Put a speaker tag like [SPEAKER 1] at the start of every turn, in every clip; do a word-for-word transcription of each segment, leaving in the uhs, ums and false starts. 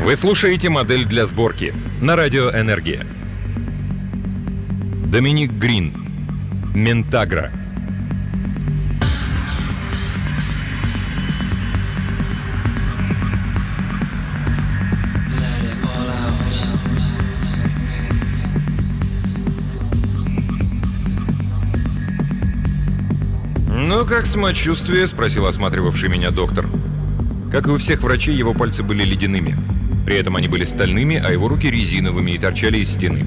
[SPEAKER 1] Вы слушаете «Модель для сборки» на радио «Энергия». Доминик Грин. Ментагра. «Ну, как самочувствие?» — спросил осматривавший меня доктор. Как и у всех врачей, его пальцы были ледяными. При этом они были стальными, а его руки резиновыми и торчали из стены.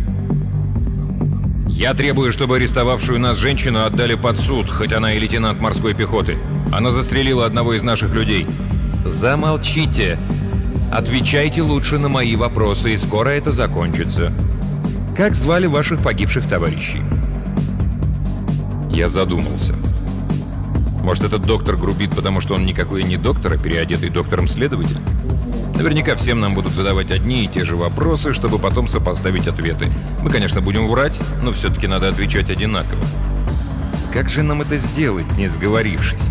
[SPEAKER 1] «Я требую, чтобы арестовавшую нас женщину отдали под суд, хоть она и лейтенант морской пехоты. Она застрелила одного из наших людей». «Замолчите! Отвечайте лучше на мои вопросы, и скоро это закончится. Как звали ваших погибших товарищей?» Я задумался. Может, этот доктор грубит, потому что он никакой не доктор, а переодетый доктором-следователь? Наверняка всем нам будут задавать одни и те же вопросы, чтобы потом сопоставить ответы. Мы, конечно, будем врать, но все-таки надо отвечать одинаково. Как же нам это сделать, не сговорившись?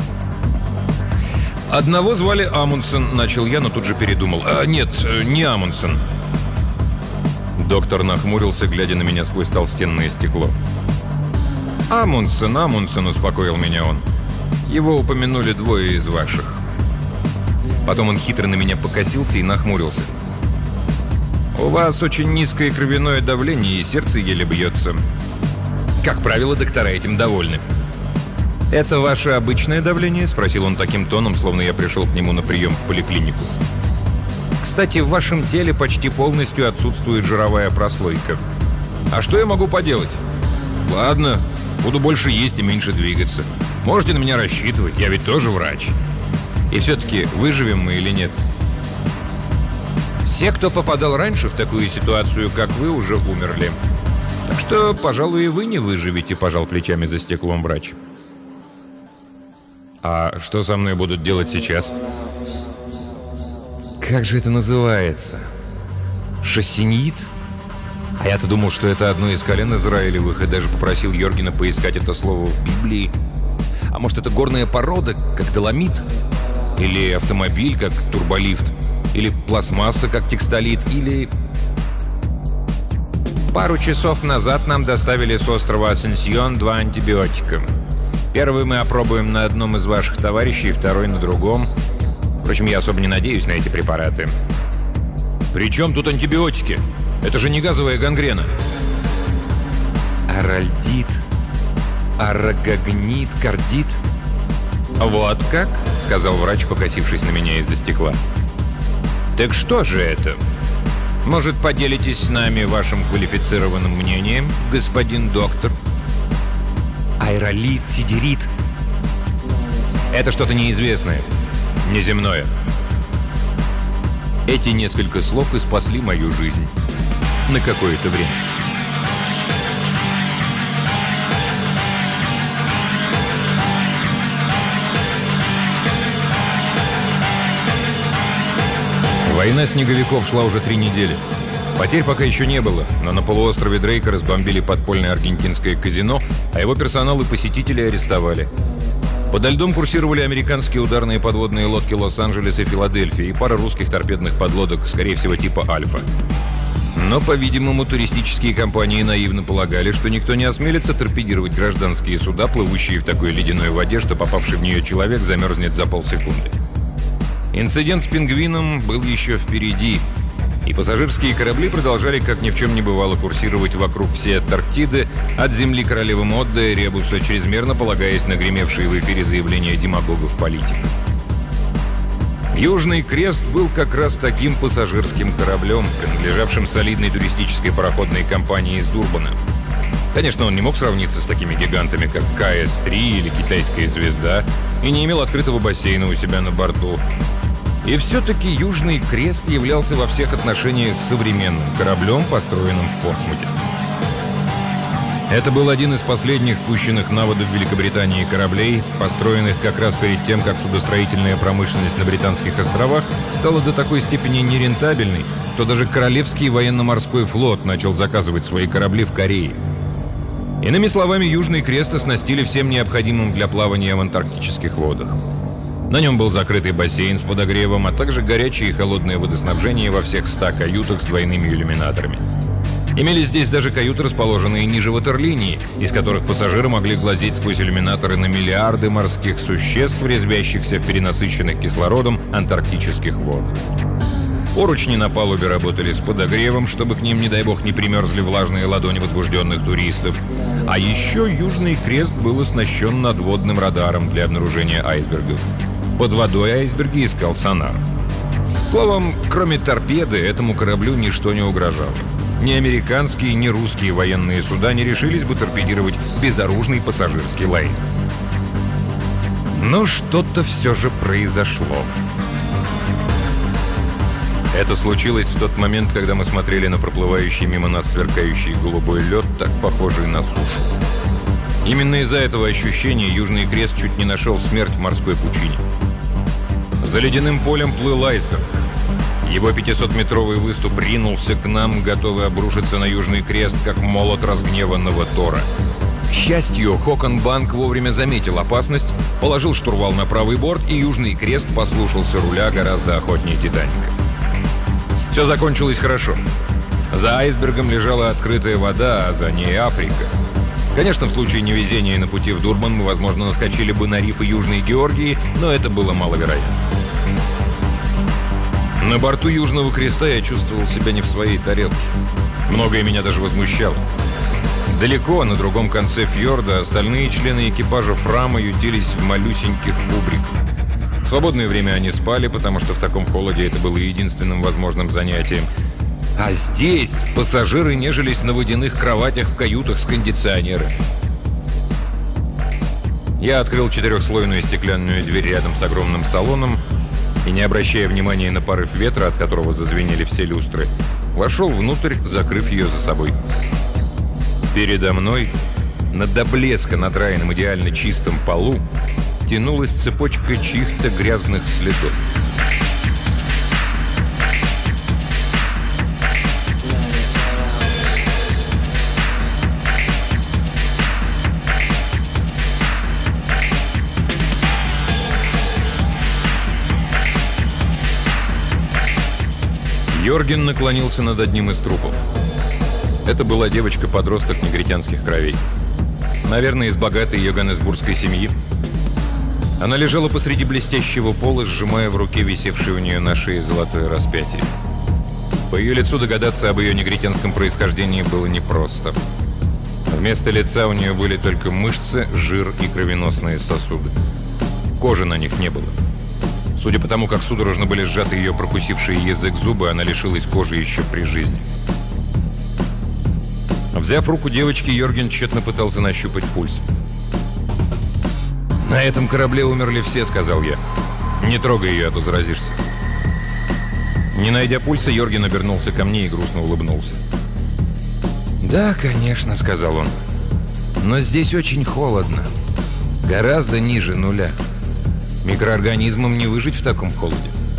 [SPEAKER 1] «Одного звали Амундсен», — начал я, но тут же передумал. «А, нет, не Амундсен». Доктор нахмурился, глядя на меня сквозь толстенное стекло. «Амундсен, Амундсен», — успокоил меня он. «Его упомянули двое из ваших». Потом он хитро на меня покосился и нахмурился. «У вас очень низкое кровяное давление, и сердце еле бьется. Как правило, доктора этим довольны». «Это ваше обычное давление?» — спросил он таким тоном, словно я пришел к нему на прием в поликлинику. «Кстати, в вашем теле почти полностью отсутствует жировая прослойка. А что я могу поделать? Ладно, буду больше есть и меньше двигаться. Можете на меня рассчитывать, я ведь тоже врач. И все-таки выживем мы или нет?» «Все, кто попадал раньше в такую ситуацию, как вы, уже умерли. Так что, пожалуй, и вы не выживете», — пожал плечами за стеклом врач. «А что со мной будут делать сейчас?» «Как же это называется? Шассинит? А я-то думал, что это одно из колен Израилевых, и даже попросил Йоргена поискать это слово в Библии. А может, это горная порода, как доломит? Или автомобиль, как турболифт? Или пластмасса, как текстолит? Или...» «Пару часов назад нам доставили с острова Асенсьон два антибиотика. Первый мы опробуем на одном из ваших товарищей, второй на другом. Впрочем, я особо не надеюсь на эти препараты». «При чем тут антибиотики? Это же не газовая гангрена». «Аральдит, арагогнит, кардит». «Вот как?» — сказал врач, покосившись на меня из-за стекла. «Так что же это? Может, поделитесь с нами вашим квалифицированным мнением, господин доктор?» «Аэролит, сидерит». «Это что-то неизвестное, неземное». Эти несколько слов и спасли мою жизнь на какое-то время. Война снеговиков шла уже три недели. Потерь пока еще не было, но на полуострове Дрейка разбомбили подпольное аргентинское казино, а его персонал и посетители арестовали. Подо льдом курсировали американские ударные подводные лодки Лос-Анджелес и Филадельфия и пара русских торпедных подлодок, скорее всего, типа «Альфа». Но, по-видимому, туристические компании наивно полагали, что никто не осмелится торпедировать гражданские суда, плывущие в такой ледяной воде, что попавший в нее человек замерзнет за полсекунды. Инцидент с пингвином был еще впереди, и пассажирские корабли продолжали, как ни в чем не бывало, курсировать вокруг всей Антарктиды, от земли королевы Модда и Ребуса, чрезмерно полагаясь на гремевшие в эфире заявления демагогов-политиков. Южный Крест был как раз таким пассажирским кораблем, принадлежавшим солидной туристической пароходной компании из Дурбана. Конечно, он не мог сравниться с такими гигантами, как Ка Эс три или Китайская звезда, и не имел открытого бассейна у себя на борту. И все-таки Южный Крест являлся во всех отношениях современным кораблем, построенным в Портсмуте. Это был один из последних спущенных на воду в Великобритании кораблей, построенных как раз перед тем, как судостроительная промышленность на Британских островах стала до такой степени нерентабельной, что даже Королевский военно-морской флот начал заказывать свои корабли в Корее. Иными словами, Южный Крест оснастили всем необходимым для плавания в антарктических водах. На нем был закрытый бассейн с подогревом, а также горячее и холодное водоснабжение во всех ста каютах с двойными иллюминаторами. Имелись здесь даже каюты, расположенные ниже ватерлинии, из которых пассажиры могли глазеть сквозь иллюминаторы на миллиарды морских существ, резвящихся в перенасыщенных кислородом антарктических водах. Поручни на палубе работали с подогревом, чтобы к ним, не дай бог, не примерзли влажные ладони возбужденных туристов. А еще Южный Крест был оснащен надводным радаром для обнаружения айсбергов. Под водой айсберги искал сонар. Словом, кроме торпеды, этому кораблю ничто не угрожало. Ни американские, ни русские военные суда не решились бы торпедировать безоружный пассажирский лайнер. Но что-то все же произошло. Это случилось в тот момент, когда мы смотрели на проплывающий мимо нас сверкающий голубой лед, так похожий на сушу. Именно из-за этого ощущения Южный Крест чуть не нашел смерть в морской пучине. За ледяным полем плыл айсберг. Его пятисотметровый выступ ринулся к нам, готовый обрушиться на Южный Крест, как молот разгневанного Тора. К счастью, Хоконбанк вовремя заметил опасность, положил штурвал на правый борт, и Южный Крест послушался руля гораздо охотнее «Титаника». Все закончилось хорошо. За айсбергом лежала открытая вода, а за ней Африка. Конечно, в случае невезения на пути в Дурбан мы, возможно, наскочили бы на рифы Южной Георгии, но это было маловероятно. На борту Южного Креста я чувствовал себя не в своей тарелке. Многое меня даже возмущало. Далеко, на другом конце фьорда, остальные члены экипажа Фрама ютились в малюсеньких кубриках. В свободное время они спали, потому что в таком холоде это было единственным возможным занятием. А здесь пассажиры нежились на водяных кроватях в каютах с кондиционерами. Я открыл четырехслойную стеклянную дверь рядом с огромным салоном и, не обращая внимания на порыв ветра, от которого зазвенели все люстры, вошел внутрь, закрыв ее за собой. Передо мной, на до блеска надраенном идеально чистом полу, тянулась цепочка чьих-то грязных следов. Йорген наклонился над одним из трупов. Это была девочка-подросток негритянских кровей. Наверное, из богатой йоганнесбургской семьи. Она лежала посреди блестящего пола, сжимая в руке висевшее у нее на шее золотое распятие. По ее лицу догадаться об ее негритянском происхождении было непросто. Вместо лица у нее были только мышцы, жир и кровеносные сосуды. Кожи на них не было. Судя по тому, как судорожно были сжаты ее прокусившие язык зубы, она лишилась кожи еще при жизни. Взяв руку девочки, Йорген тщетно пытался нащупать пульс. «На этом корабле умерли все», — сказал я. «Не трогай ее, а то заразишься». Не найдя пульса, Йорген обернулся ко мне и грустно улыбнулся. «Да, конечно», — сказал он. «Но здесь очень холодно. Гораздо ниже нуля. Микроорганизмам не выжить в таком холоде».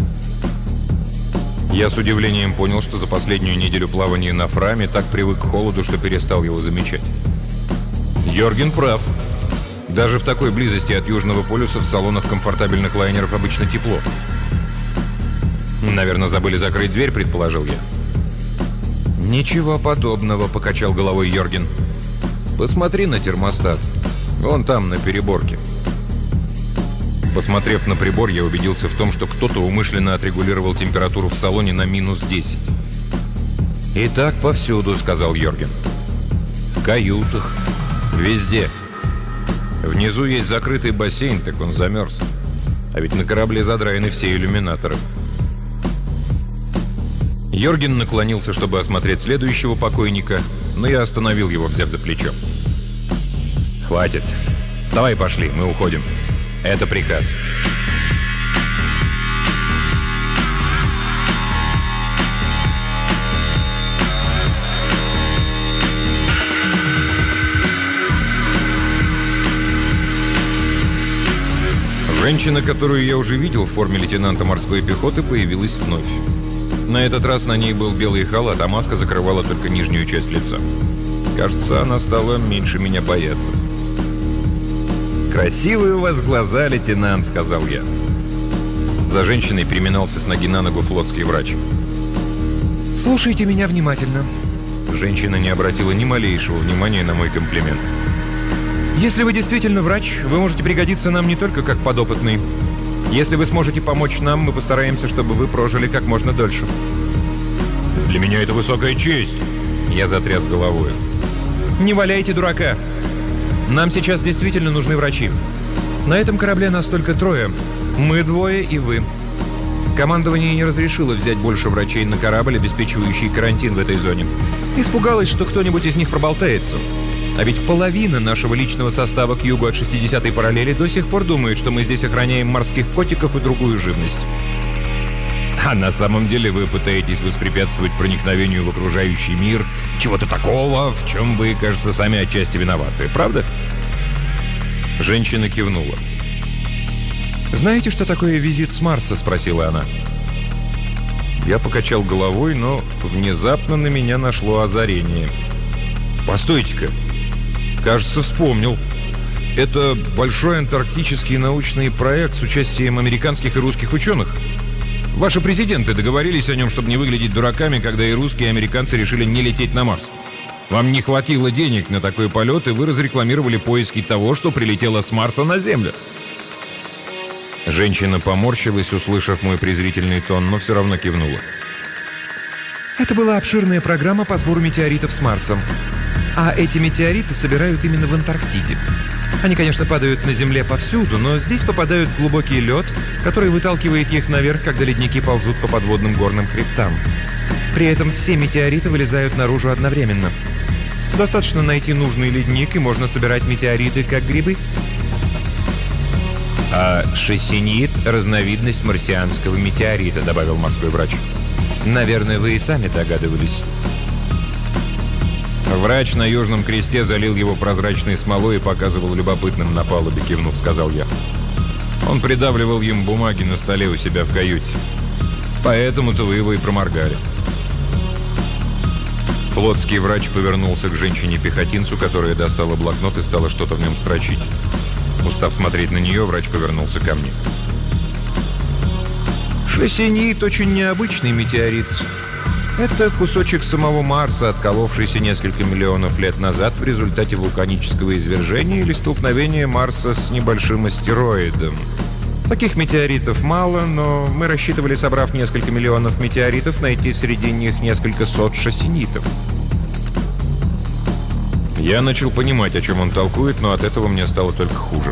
[SPEAKER 1] Я с удивлением понял, что за последнюю неделю плавания на Фраме так привык к холоду, что перестал его замечать. Йорген прав. Даже в такой близости от Южного полюса в салонах комфортабельных лайнеров обычно тепло. «Наверное, забыли закрыть дверь», — предположил я. «Ничего подобного», — покачал головой Йорген. «Посмотри на термостат. Вон там, на переборке». Посмотрев на прибор, я убедился в том, что кто-то умышленно отрегулировал температуру в салоне на минус десять. «И так повсюду», — сказал Йорген. «В каютах. Везде. Внизу есть закрытый бассейн, так он замерз. А ведь на корабле задраены все иллюминаторы». Йорген наклонился, чтобы осмотреть следующего покойника, но я остановил его, взяв за плечо. «Хватит. Вставай, пошли, мы уходим. Это приказ». Женщина, которую я уже видел в форме лейтенанта морской пехоты, появилась вновь. На этот раз на ней был белый халат, а маска закрывала только нижнюю часть лица. Кажется, она стала меньше меня бояться. «Красивые у вас глаза, лейтенант», — сказал я. За женщиной переминался с ноги на ногу флотский врач.
[SPEAKER 2] «Слушайте меня внимательно».
[SPEAKER 1] Женщина не обратила ни малейшего внимания на мой комплимент.
[SPEAKER 2] «Если вы действительно врач, вы можете пригодиться нам не только как подопытный. Если вы сможете помочь нам, мы постараемся, чтобы вы прожили как можно дольше».
[SPEAKER 1] «Для меня это высокая честь!» Я затряс головой.
[SPEAKER 2] «Не валяйте дурака! Нам сейчас действительно нужны врачи. На этом корабле нас только трое. Мы двое и вы. Командование не разрешило взять больше врачей на корабль, обеспечивающий карантин в этой зоне. Испугалось, что кто-нибудь из них проболтается. А ведь половина нашего личного состава к югу от шестидесятой параллели до сих пор думает, что мы здесь охраняем морских котиков и другую живность».
[SPEAKER 1] «А на самом деле вы пытаетесь воспрепятствовать проникновению в окружающий мир чего-то такого, в чем вы, кажется, сами отчасти виноваты, правда?» Женщина кивнула.
[SPEAKER 2] «Знаете, что такое визит с Марса?» — спросила она.
[SPEAKER 1] Я покачал головой, но внезапно на меня нашло озарение. «Постойте-ка! Кажется, вспомнил. Это большой антарктический научный проект с участием американских и русских ученых. Ваши президенты договорились о нем, чтобы не выглядеть дураками, когда и русские, и американцы решили не лететь на Марс. Вам не хватило денег на такой полет, и вы разрекламировали поиски того, что прилетело с Марса на Землю». Женщина поморщилась, услышав мой презрительный тон, но все равно кивнула.
[SPEAKER 2] «Это была обширная программа по сбору метеоритов с Марса. А эти метеориты собирают именно в Антарктиде. Они, конечно, падают на Земле повсюду, но здесь попадают в глубокий лед, который выталкивает их наверх, когда ледники ползут по подводным горным хребтам. При этом все метеориты вылезают наружу одновременно. Достаточно найти нужный ледник, и можно собирать метеориты, как грибы».
[SPEAKER 1] «А шессинит — разновидность марсианского метеорита», — добавил морской врач.
[SPEAKER 2] «Наверное, вы и сами догадывались».
[SPEAKER 1] «Врач на Южном Кресте залил его прозрачной смолой и показывал любопытным на палубе», — кивнув, сказал я. «Он придавливал им бумаги на столе у себя в каюте. Поэтому-то вы его и проморгали». Флотский врач повернулся к женщине-пехотинцу, которая достала блокнот и стала что-то в нем строчить. Устав смотреть на нее, врач повернулся ко мне.
[SPEAKER 2] «Шессинит — очень необычный метеорит. Это кусочек самого Марса, отколовшийся несколько миллионов лет назад в результате вулканического извержения или столкновения Марса с небольшим астероидом. Таких метеоритов мало, но мы рассчитывали, собрав несколько миллионов метеоритов, найти среди них несколько сот шессинитов».
[SPEAKER 1] Я начал понимать, о чем он толкует, но от этого мне стало только хуже.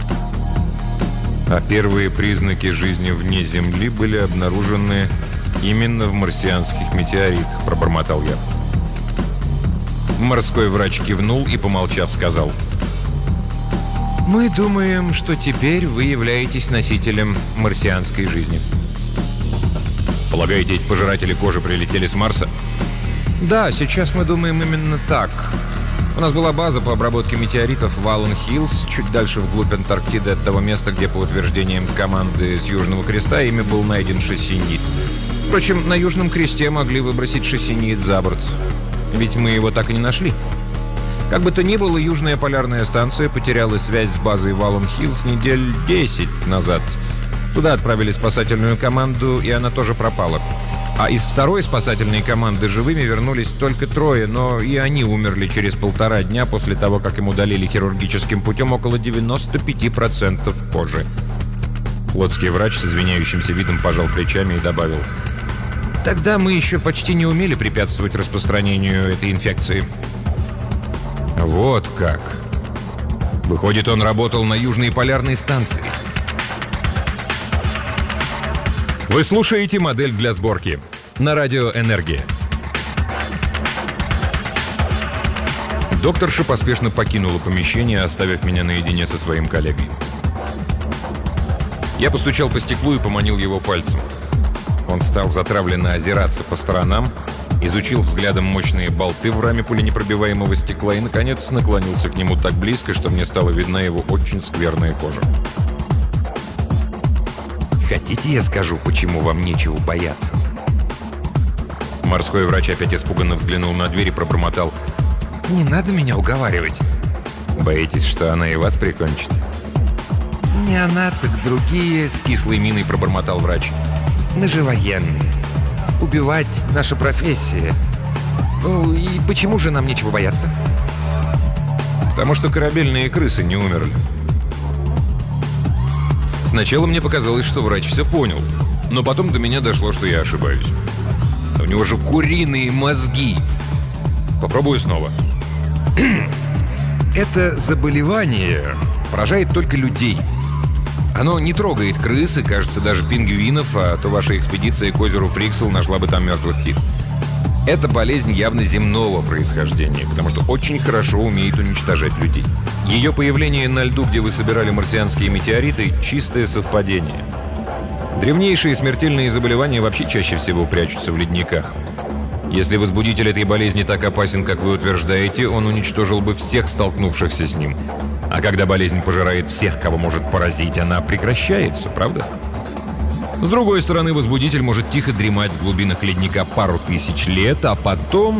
[SPEAKER 1] А первые признаки жизни вне Земли были обнаружены именно в марсианских метеоритах, пробормотал я. Морской врач кивнул и, помолчав, сказал:
[SPEAKER 2] «Мы думаем, что теперь вы являетесь носителем марсианской жизни».
[SPEAKER 1] «Полагаете, эти пожиратели кожи прилетели с Марса?»
[SPEAKER 2] «Да, сейчас мы думаем именно так. У нас была база по обработке метеоритов в Аллен-Хиллз, чуть дальше вглубь Антарктиды от того места, где, по утверждениям команды с Южного Креста, ими был найден шессинит. Впрочем, на Южном Кресте могли выбросить шессинит за борт, ведь мы его так и не нашли. Как бы то ни было, Южная полярная станция потеряла связь с базой в Аллен-Хиллз недель десять назад. Туда отправили спасательную команду, и она тоже пропала. А из второй спасательной команды живыми вернулись только трое, но и они умерли через полтора дня после того, как им удалили хирургическим путем около девяноста пяти процентов кожи».
[SPEAKER 1] Флотский врач с извиняющимся видом пожал плечами и добавил:
[SPEAKER 2] «Тогда мы еще почти не умели препятствовать распространению этой инфекции».
[SPEAKER 1] «Вот как! Выходит, он работал на Южной полярной станции». Вы слушаете «Модель для сборки» на радио «Энергия». Докторша поспешно покинула помещение, оставив меня наедине со своим коллегой. Я постучал по стеклу и поманил его пальцем. Он стал затравленно озираться по сторонам, изучил взглядом мощные болты в раме пуленепробиваемого стекла и, наконец, наклонился к нему так близко, что мне стала видна его очень скверная кожа.
[SPEAKER 2] «Хотите, я скажу, почему вам нечего бояться?»
[SPEAKER 1] Морской врач опять испуганно взглянул на дверь и пробормотал:
[SPEAKER 2] «Не надо меня уговаривать».
[SPEAKER 1] «Боитесь, что она и вас прикончит?»
[SPEAKER 2] «Не она, так другие», — с кислой миной пробормотал врач. «Мы же военные. Убивать — наша профессия. Ну, и почему же нам нечего бояться?»
[SPEAKER 1] «Потому что корабельные крысы не умерли». Сначала мне показалось, что врач все понял, но потом до меня дошло, что я ошибаюсь. У него же куриные мозги. Попробую снова. Это заболевание поражает только людей. Оно не трогает крыс и, кажется, даже пингвинов, а то ваша экспедиция к озеру Фриксел нашла бы там мертвых птиц. Эта болезнь явно земного происхождения, потому что очень хорошо умеет уничтожать людей. Ее появление на льду, где вы собирали марсианские метеориты, чистое совпадение. Древнейшие смертельные заболевания вообще чаще всего прячутся в ледниках. Если возбудитель этой болезни так опасен, как вы утверждаете, он уничтожил бы всех столкнувшихся с ним. А когда болезнь пожирает всех, кого может поразить, она прекращается, правда? С другой стороны, возбудитель может тихо дремать в глубинах ледника пару тысяч лет, а потом...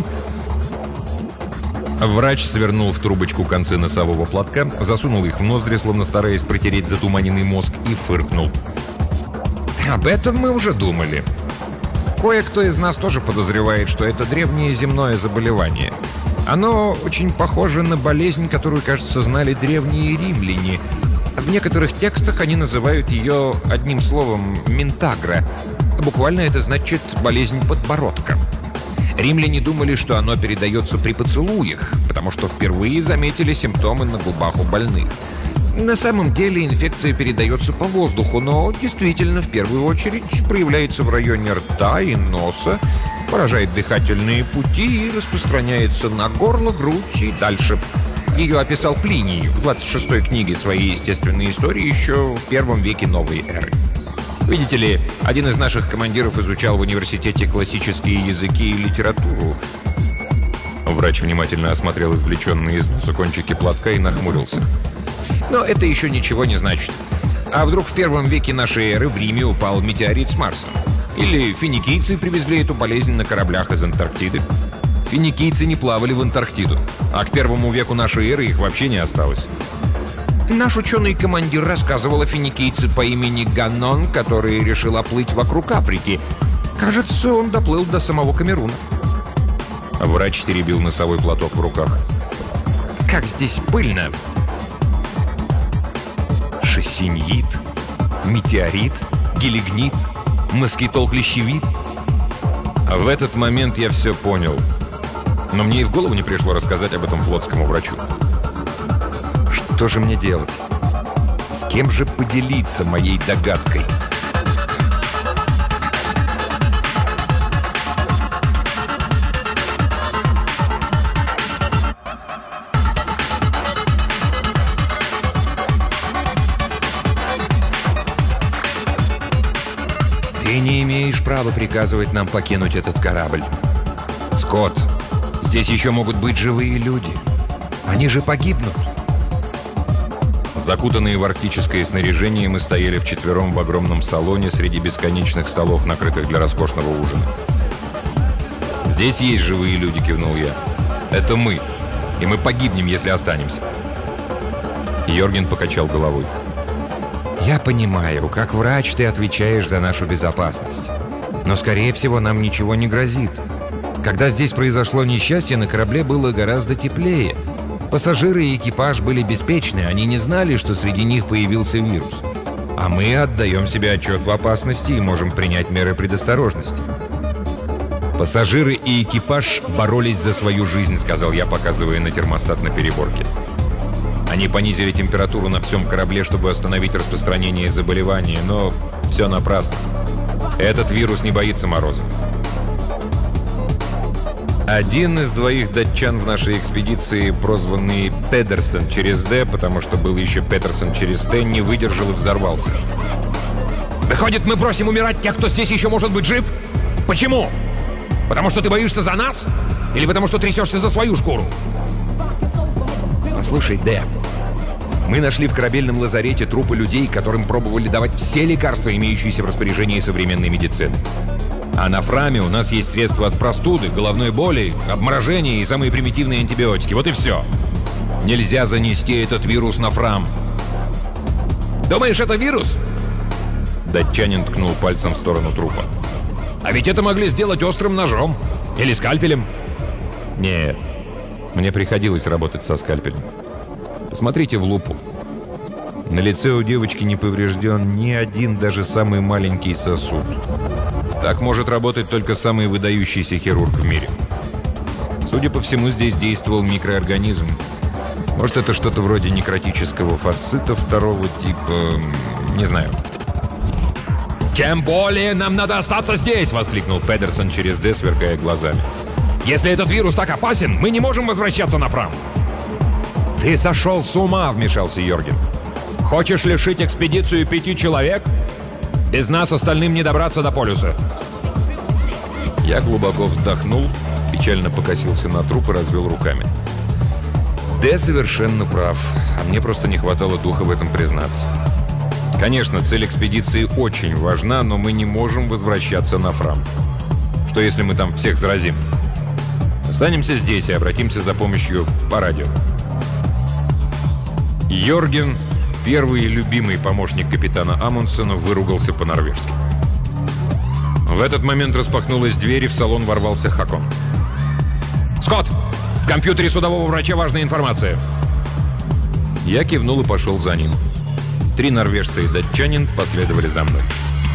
[SPEAKER 1] Врач свернул в трубочку концы носового платка, засунул их в ноздри, словно стараясь протереть затуманенный мозг, и фыркнул. «Об этом мы уже думали. Кое-кто из нас тоже подозревает, что это древнее земное заболевание. Оно очень похоже на болезнь, которую, кажется, знали древние римляне. В некоторых текстах они называют ее одним словом «ментагра». Буквально это значит «болезнь подбородка». Римляне думали, что оно передается при поцелуях, потому что впервые заметили симптомы на губах у больных. На самом деле инфекция передается по воздуху, но действительно в первую очередь проявляется в районе рта и носа, поражает дыхательные пути и распространяется на горло, грудь и дальше. Ее описал Плиний в двадцать шестой книге своей естественной истории еще в первом веке новой эры. Видите ли, один из наших командиров изучал в университете классические языки и литературу. Врач внимательно осмотрел извлеченные из носа кончики платка и нахмурился. Но это еще ничего не значит. А вдруг в первом веке нашей эры в Риме упал метеорит с Марса? Или финикийцы привезли эту болезнь на кораблях из Антарктиды? Финикийцы не плавали в Антарктиду, а к первому веку нашей эры их вообще не осталось. Наш ученый-командир рассказывал о финикийце по имени Ганон, который решил оплыть вокруг Африки. Кажется, он доплыл до самого Камеруна. Врач теребил носовой платок в руках. Как здесь пыльно! Шассиньит, метеорит, гелигнит, москитол-клещевит. А в этот момент я все понял. Но мне и в голову не пришло рассказать об этом флотскому врачу. Что же мне делать? С кем же поделиться моей догадкой? Ты не имеешь права приказывать нам покинуть этот корабль. Скотт, здесь еще могут быть живые люди. Они же погибнут. Закутанные в арктическое снаряжение, мы стояли вчетвером в огромном салоне среди бесконечных столов, накрытых для роскошного ужина. «Здесь есть живые люди», — кивнул я. «Это мы. И мы погибнем, если останемся». Йорген покачал головой. «Я понимаю, как врач ты отвечаешь за нашу безопасность. Но, скорее всего, нам ничего не грозит. Когда здесь произошло несчастье, на корабле было гораздо теплее. Пассажиры и экипаж были беспечны, они не знали, что среди них появился вирус. А мы отдаем себе отчет в опасности и можем принять меры предосторожности». «Пассажиры и экипаж боролись за свою жизнь», — сказал я, показывая на термостат на переборке. Они понизили температуру на всем корабле, чтобы остановить распространение заболевания, но все напрасно. Этот вирус не боится мороза. Один из двоих датчан в нашей экспедиции, прозванный Педерсон через «Д», потому что был еще Петерсон через «Т», не выдержал и взорвался. «Выходит, мы просим умирать тех, кто здесь еще может быть жив? Почему? Потому что ты боишься за нас? Или потому что трясешься за свою шкуру?» «Послушай, Д, мы нашли в корабельном лазарете трупы людей, которым пробовали давать все лекарства, имеющиеся в распоряжении современной медицины. А на Фраме у нас есть средства от простуды, головной боли, обморожения и самые примитивные антибиотики. Вот и все. Нельзя занести этот вирус на Фрам».
[SPEAKER 2] Думаешь, это вирус?»
[SPEAKER 1] Датчанин ткнул пальцем в сторону трупа.
[SPEAKER 2] «А ведь это могли сделать острым ножом. Или скальпелем».
[SPEAKER 1] «Нет, мне приходилось работать со скальпелем. Посмотрите в лупу. На лице у девочки не поврежден ни один, даже самый маленький сосуд. Так может работать только самый выдающийся хирург в мире. Судя по всему, здесь действовал микроорганизм. Может, это что-то вроде некротического фасцита второго типа... Не знаю».
[SPEAKER 2] «Тем более нам надо остаться здесь!» — воскликнул Педерсон через «Д», сверкая глазами. «Если этот вирус так опасен, мы не можем возвращаться на Фрам!» «Ты сошел с ума!» — вмешался Йорген. «Хочешь лишить экспедицию пяти человек? Без нас остальным не добраться до полюса!»
[SPEAKER 1] Я глубоко вздохнул, печально покосился на труп и развел руками. «Д совершенно прав, а мне просто не хватало духа в этом признаться. Конечно, цель экспедиции очень важна, но мы не можем возвращаться на Фрам. Что если мы там всех заразим? Останемся здесь и обратимся за помощью по радио». Йорген, первый и любимый помощник капитана Амундсена, выругался по-норвежски. В этот момент распахнулась дверь, и в салон ворвался Хакон.
[SPEAKER 2] «Скотт, в компьютере судового врача важная информация».
[SPEAKER 1] Я кивнул и пошел за ним. Три норвежца и датчанин последовали за мной.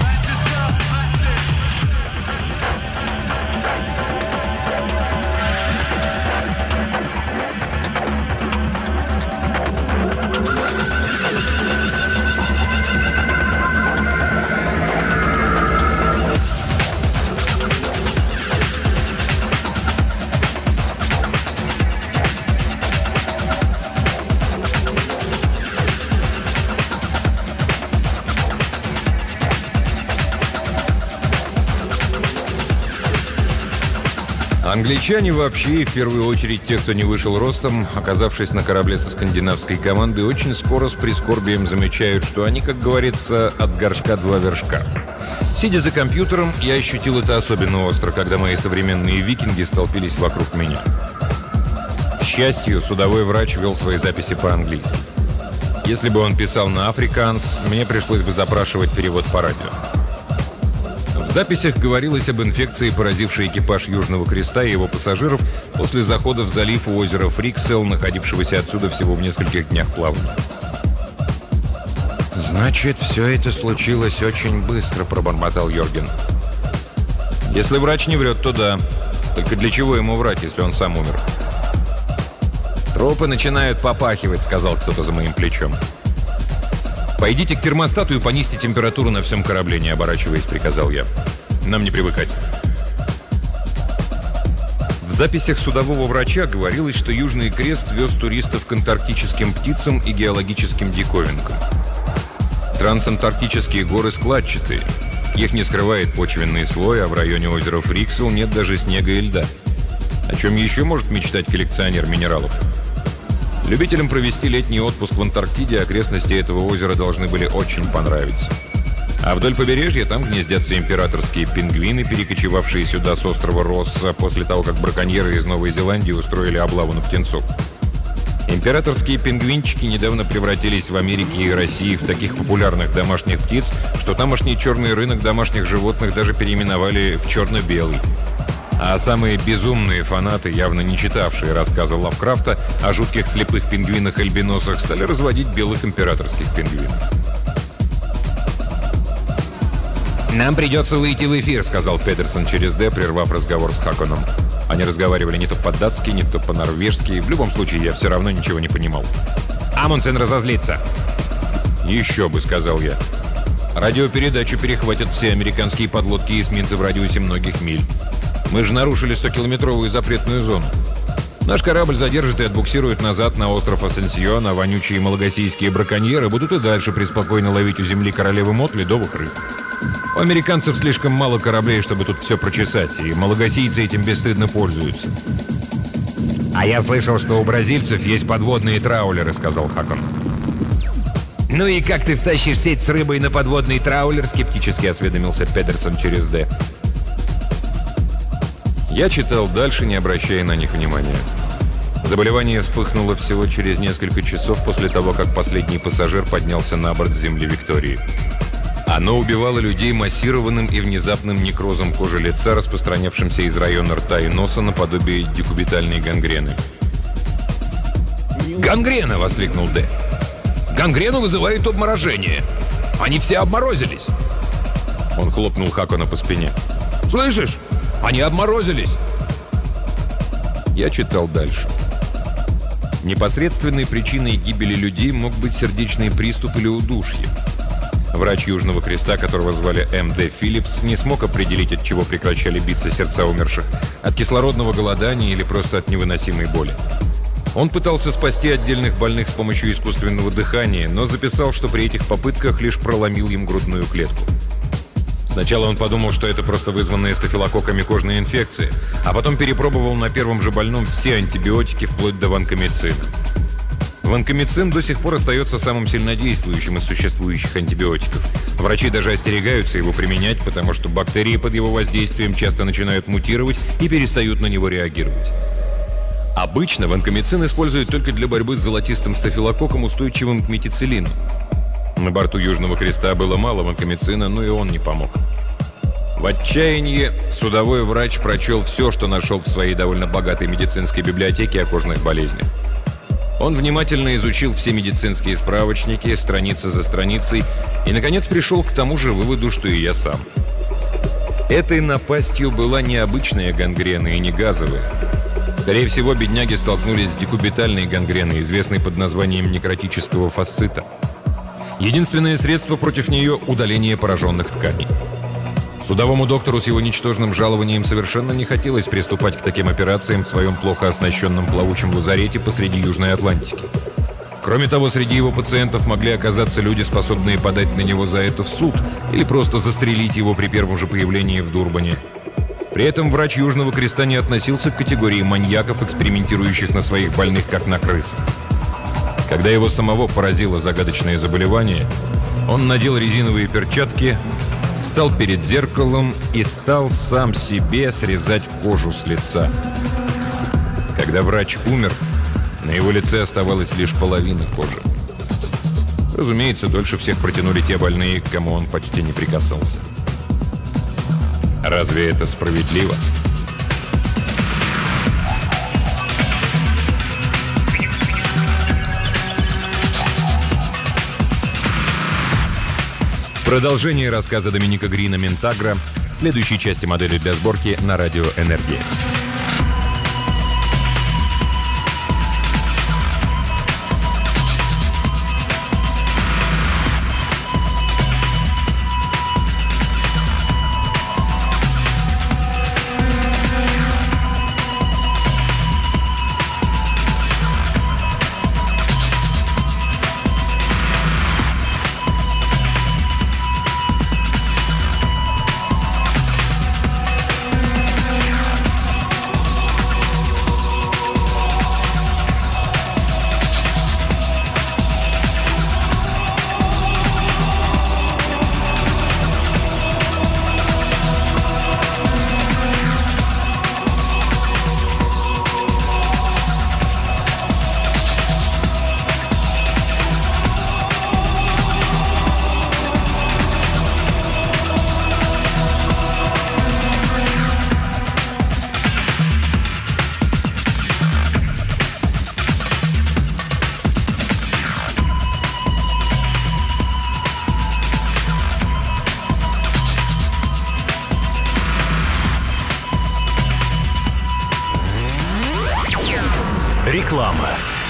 [SPEAKER 1] Англичане вообще, в первую очередь те, кто не вышел ростом, оказавшись на корабле со скандинавской командой, очень скоро с прискорбием замечают, что они, как говорится, от горшка два вершка. Сидя за компьютером, я ощутил это особенно остро, когда мои современные викинги столпились вокруг меня. К счастью, судовой врач вел свои записи по-английски. Если бы он писал на африкаанс, мне пришлось бы запрашивать перевод по радио. В записях говорилось об инфекции, поразившей экипаж Южного Креста и его пассажиров после захода в залив у озера Фриксел, находившегося отсюда всего в нескольких днях плавания. «Значит, все это случилось очень быстро», — пробормотал Йорген. «Если врач не врет, то да. Только для чего ему врать, если он сам умер?» «Трупы начинают попахивать», — сказал кто-то за моим плечом. «Пойдите к термостату и понизьте температуру на всем корабле, не оборачиваясь», — приказал я. «Нам не привыкать». В записях судового врача говорилось, что Южный Крест вез туристов к антарктическим птицам и геологическим диковинкам. Трансантарктические горы складчатые. Их не скрывает почвенный слой, а в районе озера Фриксел нет даже снега и льда. О чем еще может мечтать коллекционер минералов? Любителям провести летний отпуск в Антарктиде окрестности этого озера должны были очень понравиться. А вдоль побережья там гнездятся императорские пингвины, перекочевавшие сюда с острова Росса после того, как браконьеры из Новой Зеландии устроили облаву на птенцов. Императорские пингвинчики недавно превратились в Америке и России в таких популярных домашних птиц, что тамошний черный рынок домашних животных даже переименовали в черно-белый. А самые безумные фанаты, явно не читавшие рассказы Лавкрафта о жутких слепых пингвинах-альбиносах, стали разводить белых императорских пингвинов. «Нам придется выйти в эфир», — сказал Педерсон через «Д», прервав разговор с Хаконом. Они разговаривали не то по-датски, не то по-норвежски. В любом случае, я все равно ничего не понимал. «Амундсен разозлится». «Еще бы», — сказал я. «Радиопередачу перехватят все американские подлодки и эсминцы в радиусе многих миль. Мы же нарушили стокилометровую запретную зону. Наш корабль задержит и отбуксирует назад на остров Асенсион, а вонючие малагасийские браконьеры будут и дальше преспокойно ловить у земли королевы Мот ледовых рыб. У американцев слишком мало кораблей, чтобы тут все прочесать, и малагасийцы этим бесстыдно пользуются». «А я слышал, что у бразильцев есть подводные траулеры», — сказал Хакон. «Ну и как ты втащишь сеть с рыбой на подводный траулер?» — скептически осведомился Педерсон через «Д». Я читал дальше, не обращая на них внимания. Заболевание вспыхнуло всего через несколько часов после того, как последний пассажир поднялся на борт земли Виктории. Оно убивало людей массированным и внезапным некрозом кожи лица, распространявшимся из района рта и носа наподобие декубитальной гангрены.
[SPEAKER 2] «Гангрена!» — воскликнул Д. «Гангрену вызывает обморожение! Они все обморозились!»
[SPEAKER 1] Он хлопнул Хакона по спине.
[SPEAKER 2] «Слышишь? Они обморозились!»
[SPEAKER 1] Я читал дальше. Непосредственной причиной гибели людей мог быть сердечный приступ или удушье. Врач Южного Креста, которого звали М Д Филлипс, не смог определить, от чего прекращали биться сердца умерших – от кислородного голодания или просто от невыносимой боли. Он пытался спасти отдельных больных с помощью искусственного дыхания, но записал, что при этих попытках лишь проломил им грудную клетку. Сначала он подумал, что это просто вызванная стафилококками кожная инфекция, а потом перепробовал на первом же больном все антибиотики вплоть до ванкомицина. Ванкомицин до сих пор остается самым сильнодействующим из существующих антибиотиков. Врачи даже остерегаются его применять, потому что бактерии под его воздействием часто начинают мутировать и перестают на него реагировать. Обычно ванкомицин используют только для борьбы с золотистым стафилококком, устойчивым к метицилину. На борту Южного Креста было мало ванкомицина, но и он не помог. В отчаянии судовой врач прочел все, что нашел в своей довольно богатой медицинской библиотеке о кожных болезнях. Он внимательно изучил все медицинские справочники, страница за страницей, и, наконец, пришел к тому же выводу, что и я сам. Этой напастью была не обычная гангрена и не газовая. Скорее всего, бедняги столкнулись с декубитальной гангреной, известной под названием некротического фасцита. Единственное средство против нее – удаление пораженных тканей. Судовому доктору с его ничтожным жалованием совершенно не хотелось приступать к таким операциям в своем плохо оснащенном плавучем лазарете посреди Южной Атлантики. Кроме того, среди его пациентов могли оказаться люди, способные подать на него за это в суд или просто застрелить его при первом же появлении в Дурбане. При этом врач Южного Креста не относился к категории маньяков, экспериментирующих на своих больных как на крысах. Когда его самого поразило загадочное заболевание, он надел резиновые перчатки, встал перед зеркалом и стал сам себе срезать кожу с лица. Когда врач умер, на его лице оставалась лишь половина кожи. Разумеется, дольше всех протянули те больные, к кому он почти не прикасался. Разве это справедливо? Продолжение рассказа Доминика Грина «Ментагра» в следующей части модели для сборки на радио «Энергия».
[SPEAKER 3] Реклама.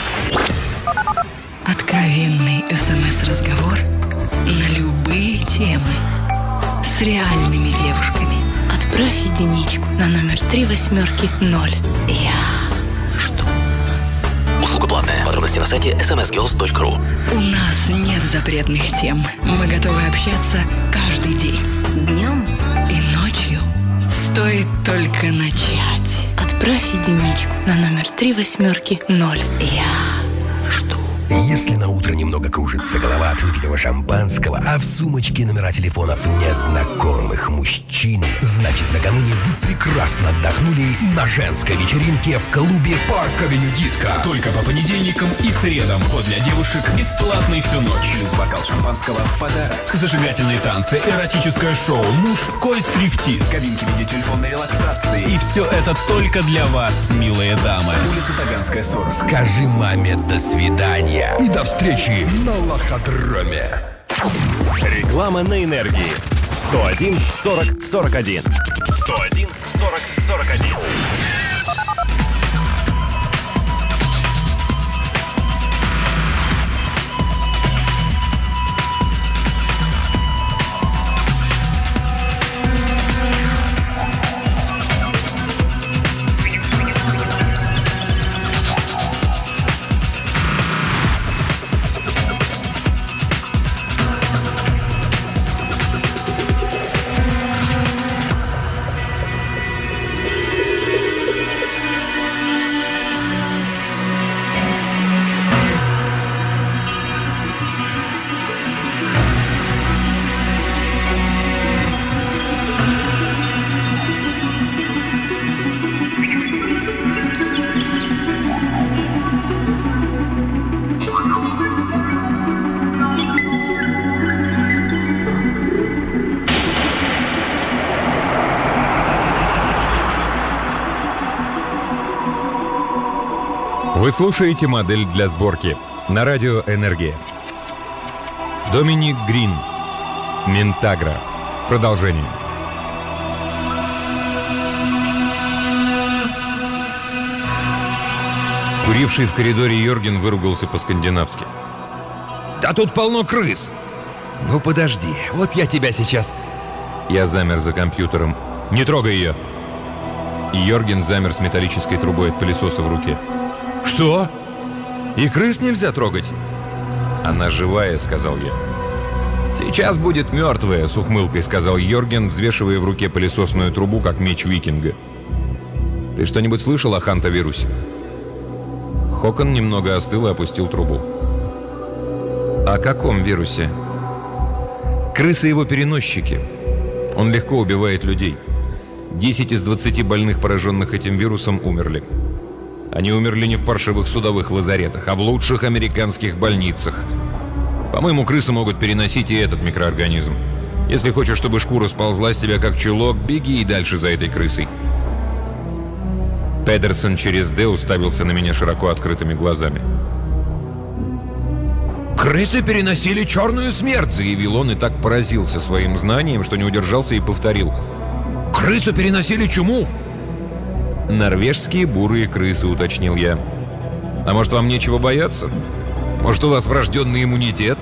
[SPEAKER 4] Откровенный СМС-разговор на любые темы с реальными девушками.
[SPEAKER 5] Отправь единичку на номер три восьмерки ноль.
[SPEAKER 4] Я жду.
[SPEAKER 3] Услуга платная. Подробности на сайте эс эм эс герлс точка ру.
[SPEAKER 4] У нас нет запретных тем. Мы готовы общаться каждый день.
[SPEAKER 5] Днем
[SPEAKER 4] и ночью. Стоит только начать.
[SPEAKER 5] Отправь единичку на номер три восьмерки ноль.
[SPEAKER 4] Я жду.
[SPEAKER 6] Если на утро немного кружится голова от выпитого шампанского, а в сумочке номера телефонов незнакомых мужчин, значит, накануне вы прекрасно отдохнули на женской вечеринке в клубе «Парк Авеню Диско».
[SPEAKER 7] Только по понедельникам и средам. Вот для девушек бесплатный всю ночь. Плюс бокал шампанского в подарок. Зажигательные танцы, эротическое шоу, мужской стриптиз, кабинки в виде телефонной релаксации. И все это только для вас, милые дамы. Улица Таганская, сорок.
[SPEAKER 6] Скажи маме «до свидания» и до встречи на лохотроме.
[SPEAKER 8] Реклама на энергии. сто один сорок сорок один. сто один сорок сорок один.
[SPEAKER 2] Вы слушаете модель для сборки на радио «Энергия». Доминик Грин. Ментагра. Продолжение. Куривший в коридоре Йорген выругался по-скандинавски.
[SPEAKER 1] «Да тут полно крыс!»
[SPEAKER 2] «Ну подожди, вот я тебя сейчас...» Я замер за компьютером. «Не трогай ее!» И Йорген замер с металлической трубой от пылесоса в руке.
[SPEAKER 1] «Что? И крыс нельзя трогать?»
[SPEAKER 2] «Она живая», — сказал я. «Сейчас будет мертвая», — с ухмылкой сказал Йорген, взвешивая в руке пылесосную трубу, как меч викинга. «Ты что-нибудь слышал о хантавирусе?» Хокон немного остыл и опустил трубу. «О каком вирусе?» «Крысы его переносчики. Он легко убивает людей. Десять из двадцати больных, пораженных этим вирусом, умерли. Они умерли не в паршивых судовых лазаретах, а в лучших американских больницах. По-моему, крысы могут переносить и этот микроорганизм. Если хочешь, чтобы шкура сползла с тебя как чулок, беги и дальше за этой крысой». Педерсон через «Д» уставился на меня широко открытыми глазами.
[SPEAKER 1] «Крысы переносили черную смерть», — заявил он и так поразился своим знанием, что не удержался и повторил. «Крысы переносили чуму!»
[SPEAKER 2] «Норвежские бурые крысы», — уточнил я. «А может, вам нечего бояться? Может, у вас врожденный иммунитет?»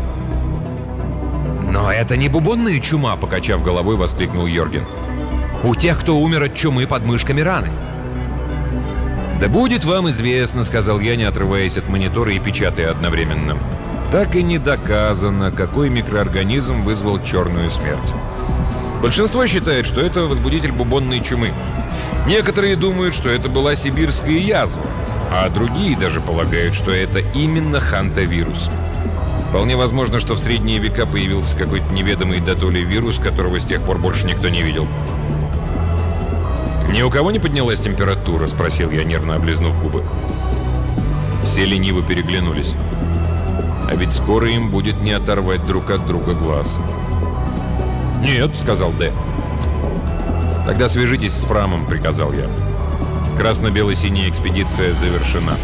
[SPEAKER 1] «Но это не бубонная чума», — покачав головой, воскликнул Йорген. «У тех, кто умер от чумы, под мышками раны».
[SPEAKER 2] «Да будет вам известно», — сказал я, не отрываясь от монитора и печатая одновременно. «Так и не доказано, какой микроорганизм вызвал черную смерть. Большинство считает, что это возбудитель бубонной чумы. Некоторые думают, что это была сибирская язва, а другие даже полагают, что это именно хантавирус. Вполне возможно, что в средние века появился какой-то неведомый дотоле вирус, которого с тех пор больше никто не видел». «Ни у кого не поднялась температура?» — спросил я, нервно облизнув губы. Все лениво переглянулись. А ведь скоро им будет не оторвать друг от друга глаз.
[SPEAKER 1] «Нет», — сказал Д.
[SPEAKER 2] «Тогда свяжитесь с Фрамом», — приказал я. «Красно-бело-синяя экспедиция завершена».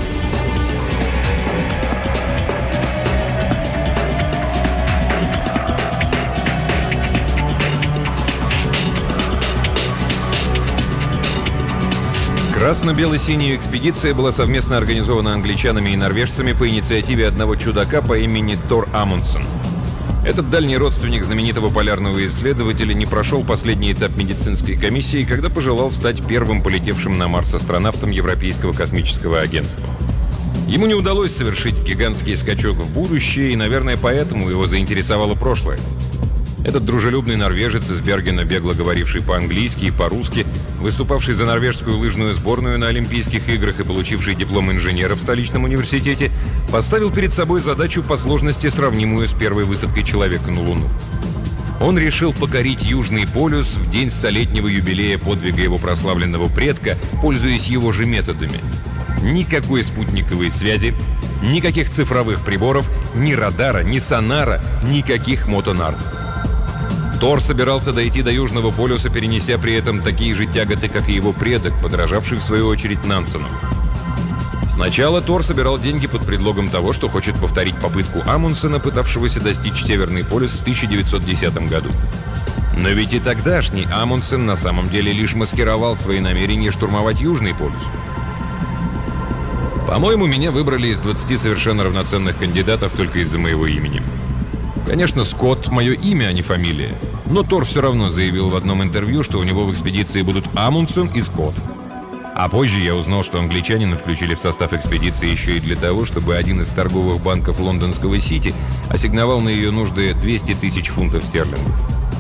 [SPEAKER 2] Красно-бело-синяя экспедиция была совместно организована англичанами и норвежцами по инициативе одного чудака по имени Тор Амундсен. Этот дальний родственник знаменитого полярного исследователя не прошел последний этап медицинской комиссии, когда пожелал стать первым полетевшим на Марс астронавтом Европейского космического агентства. Ему не удалось совершить гигантский скачок в будущее, и, наверное, поэтому его заинтересовало прошлое. Этот дружелюбный норвежец из Бергена, бегло говоривший по-английски и по-русски, выступавший за норвежскую лыжную сборную на Олимпийских играх и получивший диплом инженера в столичном университете, поставил перед собой задачу по сложности, сравнимую с первой высадкой человека на Луну. Он решил покорить Южный полюс в день столетнего юбилея подвига его прославленного предка, пользуясь его же методами. Никакой спутниковой связи, никаких цифровых приборов, ни радара, ни сонара, никаких мотонард. Тор собирался дойти до Южного полюса, перенеся при этом такие же тяготы, как и его предок, подражавший в свою очередь Нансену. Сначала Тор собирал деньги под предлогом того, что хочет повторить попытку Амундсена, пытавшегося достичь Северный полюс в тысяча девятьсот десятом году. Но ведь и тогдашний Амундсен на самом деле лишь маскировал свои намерения штурмовать Южный полюс. По-моему, меня выбрали из двадцати совершенно равноценных кандидатов только из-за моего имени. Конечно, Скотт — мое имя, а не фамилия. Но Тор все равно заявил в одном интервью, что у него в экспедиции будут Амундсен и Скотт. А позже я узнал, что англичанина включили в состав экспедиции еще и для того, чтобы один из торговых банков лондонского Сити ассигновал на ее нужды двести тысяч фунтов стерлингов.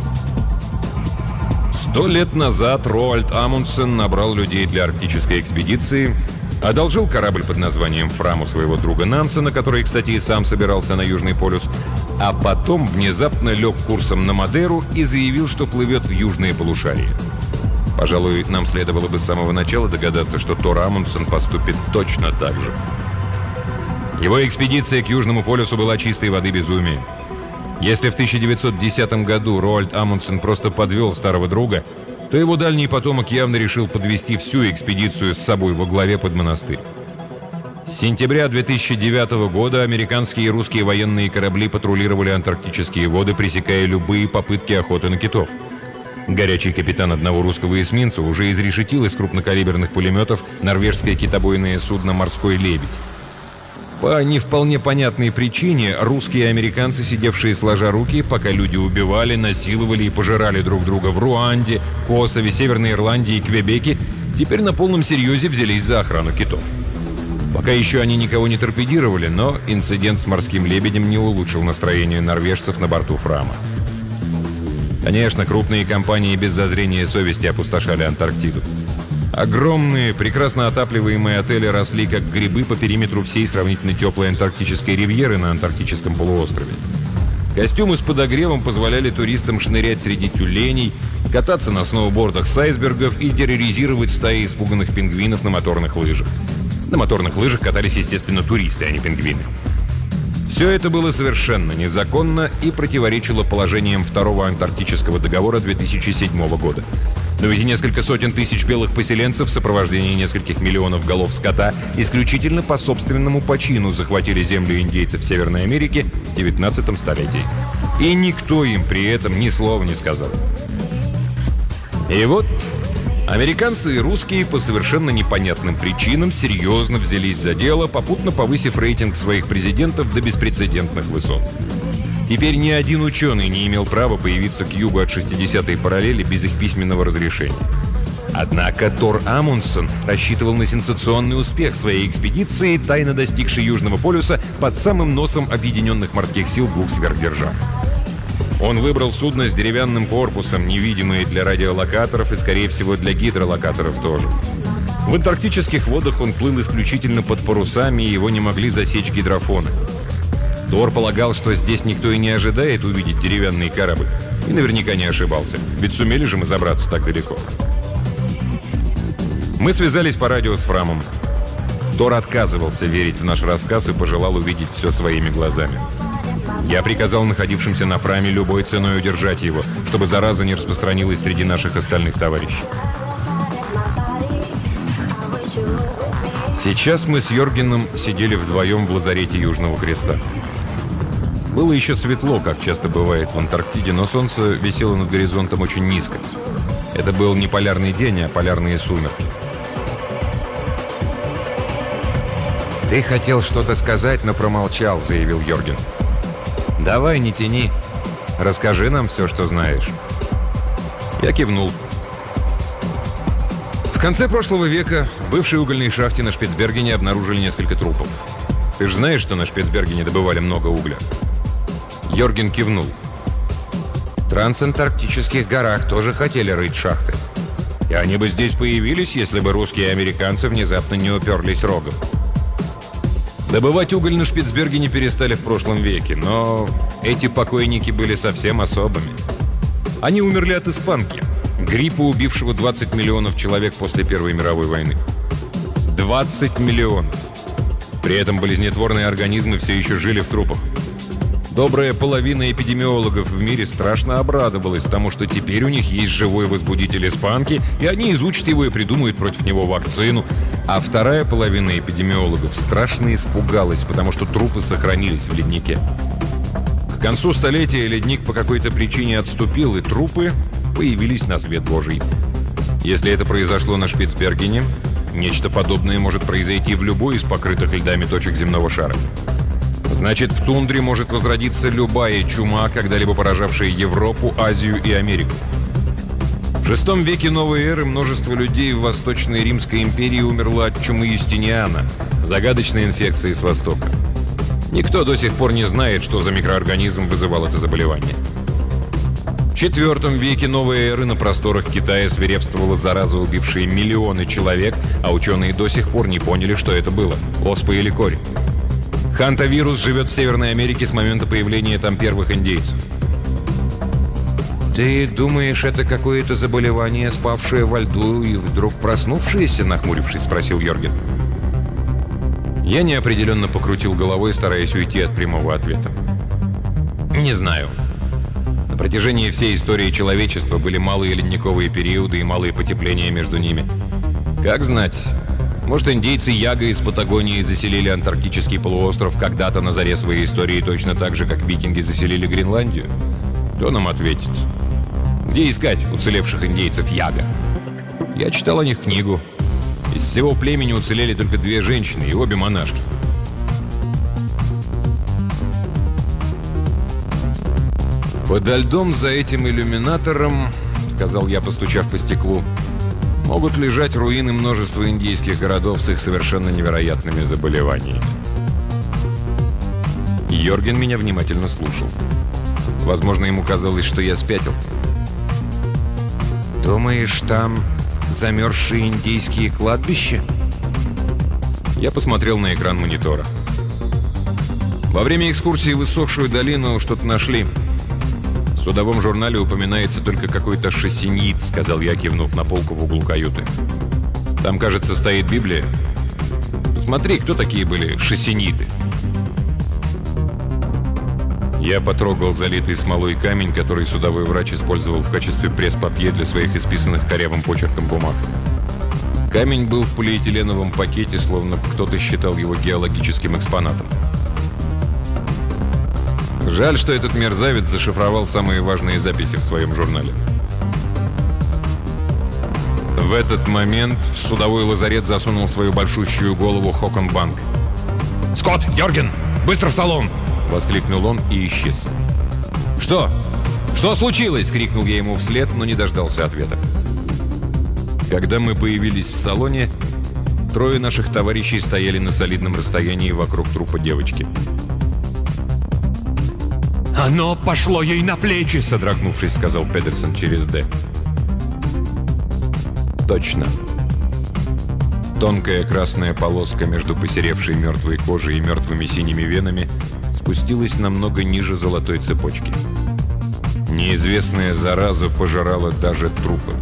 [SPEAKER 2] Сто лет назад Роальд Амундсен набрал людей для арктической экспедиции, одолжил корабль под названием «Фрам» у своего друга Нансена, который, кстати, и сам собирался на Южный полюс, а потом внезапно лег курсом на Мадейру и заявил, что плывет в южное полушарие. Пожалуй, нам следовало бы с самого начала догадаться, что Тор Амундсен поступит точно так же. Его экспедиция к Южному полюсу была чистой воды безумием. Если в тысяча девятьсот десятом году Роальд Амундсен просто подвел старого друга, то его дальний потомок явно решил подвести всю экспедицию с собой во главе под монастырь. С сентября две тысячи девятого года американские и русские военные корабли патрулировали антарктические воды, пресекая любые попытки охоты на китов. Горячий капитан одного русского эсминца уже изрешетил из крупнокалиберных пулеметов норвежское китобойное судно «Морской лебедь». По не вполне понятной причине русские и американцы, сидевшие сложа руки, пока люди убивали, насиловали и пожирали друг друга в Руанде, Косове, Северной Ирландии и Квебеке, теперь на полном серьезе взялись за охрану китов. Пока еще они никого не торпедировали, но инцидент с «Морским лебедем» не улучшил настроение норвежцев на борту «Фрама». Конечно, крупные компании без зазрения совести опустошали Антарктиду. Огромные, прекрасно отапливаемые отели росли как грибы по периметру всей сравнительно теплой антарктической ривьеры на антарктическом полуострове. Костюмы с подогревом позволяли туристам шнырять среди тюленей, кататься на сноубордах с айсбергов и терроризировать стаи испуганных пингвинов на моторных лыжах. На моторных лыжах катались, естественно, туристы, а не пингвины. Все это было совершенно незаконно и противоречило положениям Второго Антарктического договора две тысячи седьмого года. Но ведь и несколько сотен тысяч белых поселенцев в сопровождении нескольких миллионов голов скота исключительно по собственному почину захватили землю индейцев Северной Америки в девятнадцатом столетии. И никто им при этом ни слова не сказал. И вот американцы и русские по совершенно непонятным причинам серьезно взялись за дело, попутно повысив рейтинг своих президентов до беспрецедентных высот. Теперь ни один ученый не имел права появиться к югу от шестидесятой параллели без их письменного разрешения. Однако Тор Амундсен рассчитывал на сенсационный успех своей экспедиции, тайно достигшей Южного полюса под самым носом объединенных морских сил двух сверхдержав. Он выбрал судно с деревянным корпусом, невидимое для радиолокаторов и, скорее всего, для гидролокаторов тоже. В антарктических водах он плыл исключительно под парусами, и его не могли засечь гидрофоны. Тор полагал, что здесь никто и не ожидает увидеть деревянный корабль. И наверняка не ошибался, ведь сумели же мы забраться так далеко. Мы связались по радио с Фрамом. Тор отказывался верить в наш рассказ и пожелал увидеть все своими глазами. Я приказал находившимся на Фраме любой ценой удержать его, чтобы зараза не распространилась среди наших остальных товарищей. Сейчас мы с Йоргеном сидели вдвоем в лазарете Южного Креста. Было еще светло, как часто бывает в Антарктиде, но солнце висело над горизонтом очень низко. Это был не полярный день, а полярные сумерки. «Ты хотел что-то сказать, но промолчал», — заявил Йорген. «Давай, не тяни. Расскажи нам все, что знаешь». Я кивнул. В конце прошлого века в бывшей угольной шахте на Шпицбергене обнаружили несколько трупов. Ты же знаешь, что на Шпицбергене добывали много угля? Йорген кивнул. трансантарктических горах тоже хотели рыть шахты. И они бы здесь появились, если бы русские и американцы внезапно не уперлись рогом. Добывать уголь на Шпицбергене перестали в прошлом веке, но эти покойники были совсем особыми. Они умерли от испанки, гриппа, убившего двадцать миллионов человек после Первой мировой войны. двадцать миллионов! При этом болезнетворные организмы все еще жили в трупах. Добрая половина эпидемиологов в мире страшно обрадовалась тому, что теперь у них есть живой возбудитель испанки, и они изучат его и придумают против него вакцину. А вторая половина эпидемиологов страшно испугалась, потому что трупы сохранились в леднике. К концу столетия ледник по какой-то причине отступил, и трупы появились на свет Божий. Если это произошло на Шпицбергене, нечто подобное может произойти в любой из покрытых льдами точек земного шара. Значит, в тундре может возродиться любая чума, когда-либо поражавшая Европу, Азию и Америку. В шестом веке новой эры множество людей в Восточной Римской империи умерло от чумы Юстиниана, загадочной инфекции с Востока. Никто до сих пор не знает, что за микроорганизм вызывал это заболевание. В четвертом веке новой эры на просторах Китая свирепствовала зараза, убившая миллионы человек, а ученые до сих пор не поняли, что это было – оспа или корь. Хантавирус живет в Северной Америке с момента появления там первых индейцев. «Ты думаешь, это какое-то заболевание, спавшее во льду и вдруг проснувшееся?» — нахмурившись, спросил Йорген. Я неопределенно покрутил головой, стараясь уйти от прямого ответа. «Не знаю. На протяжении всей истории человечества были малые ледниковые периоды и малые потепления между ними. Как знать, может, индейцы Яга из Патагонии заселили антарктический полуостров когда-то на заре своей истории точно так же, как викинги заселили Гренландию? Кто нам ответит? Где искать уцелевших индейцев Яга? Я читал о них книгу. Из всего племени уцелели только две женщины и обе монашки. «Подо льдом за этим иллюминатором, — сказал я, постучав по стеклу, — могут лежать руины множества индейских городов с их совершенно невероятными заболеваниями». Йорген меня внимательно слушал. Возможно, ему казалось, что я спятил. «Думаешь, там замерзшие индейские кладбища?» Я посмотрел на экран монитора. Во время экскурсии в иссохшую долину что-то нашли. В судовом журнале упоминается только какой-то шассинит, сказал я, кивнув на полку в углу каюты. Там, кажется, стоит Библия. Посмотри, кто такие были шассиниты. Я потрогал залитый смолой камень, который судовой врач использовал в качестве пресс-папье для своих исписанных корявым почерком бумаг. Камень был в полиэтиленовом пакете, словно кто-то считал его геологическим экспонатом. Жаль, что этот мерзавец зашифровал самые важные записи в своем журнале. В этот момент в судовой лазарет засунул свою большущую голову Хокон Банк. «Скотт! Йорген! Быстро в салон!» — воскликнул он и исчез. «Что? Что случилось?» — крикнул я ему вслед, но не дождался ответа. Когда мы появились в салоне, трое наших товарищей стояли на солидном расстоянии вокруг трупа девочки. «Оно пошло ей на плечи!» — содрогнувшись, сказал Педерсон через «Д». Точно. Тонкая красная полоска между посеревшей мертвой кожей и мертвыми синими венами спустилась намного ниже золотой цепочки. Неизвестная зараза пожирала даже трупы.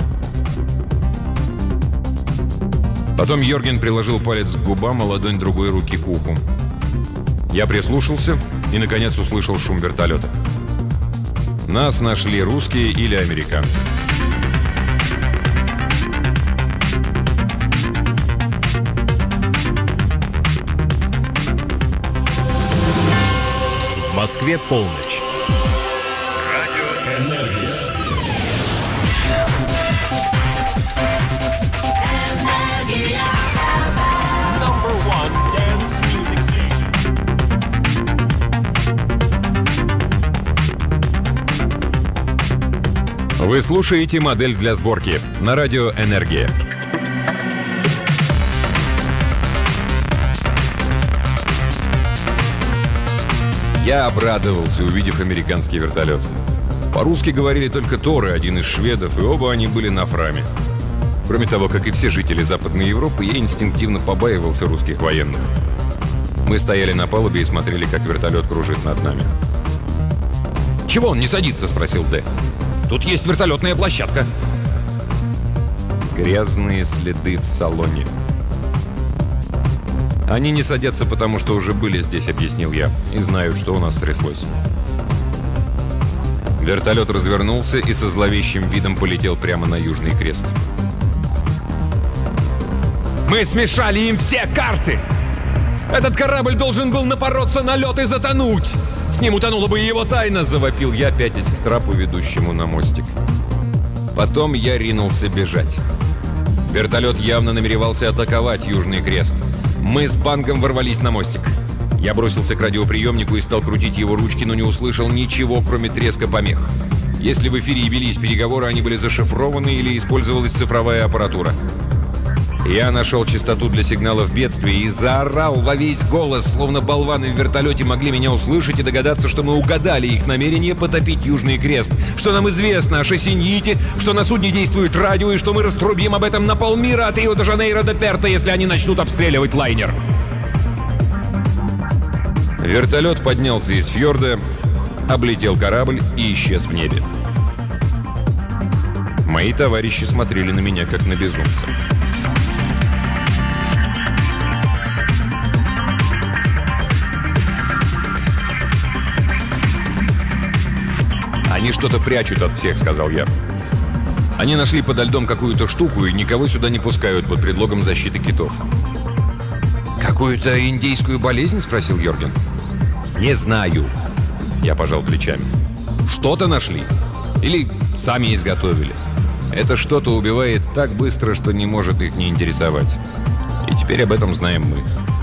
[SPEAKER 2] Потом Йорген приложил палец к губам, а ладонь другой руки к уху. Я прислушался и, наконец, услышал шум вертолета. Нас нашли русские или американцы.
[SPEAKER 8] В Москве полночь. Радио «Энергия». Number one dance music station.
[SPEAKER 1] Вы слушаете «Модель для сборки» на радио «Энергия». Я обрадовался, увидев американский вертолет.
[SPEAKER 2] По-русски говорили только Тор и один из шведов, и оба они были на Фраме. Кроме того, как и все жители Западной Европы, я инстинктивно побаивался русских военных. Мы стояли на палубе и смотрели, как вертолет кружит над нами. «Чего он не садится?» – спросил Д. «Тут есть вертолетная площадка». Грязные следы в салоне. «Они не садятся, потому что уже были здесь», — объяснил я, — «и знают, что у нас стряслось». Вертолет развернулся и со зловещим видом полетел прямо на Южный Крест. «Мы смешали им все карты! Этот корабль должен был напороться на лед и затонуть! С ним утонула бы и его тайна!» — завопил я, пятясь к трапу, ведущему на мостик. Потом я ринулся бежать. Вертолет явно намеревался атаковать Южный Крест. Мы с Бангом ворвались на мостик. Я бросился к радиоприемнику и стал крутить его ручки, но не услышал ничего, кроме треска помех. Если в эфире и велись переговоры, они были зашифрованы или использовалась цифровая аппаратура. Я нашел частоту для сигналов бедствия и заорал во весь голос, словно болваны в вертолете могли меня услышать и догадаться, что мы угадали их намерение потопить Южный Крест, что нам известно о Шосиньите, что на судне действует радио и что мы раструбим об этом на полмира от Рио-де-Жанейро до Перта, если они начнут обстреливать лайнер. Вертолет поднялся из фьорда, облетел корабль и исчез в небе. Мои товарищи смотрели на меня, как на безумца. «Они что-то прячут от всех», — сказал я. «Они нашли подо льдом какую-то штуку и никого сюда не пускают под предлогом защиты китов». «Какую-то индейскую болезнь?» — спросил Йорген. «Не знаю». Я пожал плечами. «Что-то нашли. Или сами изготовили. Это что-то убивает так быстро, что не может их не интересовать. И теперь об этом знаем мы».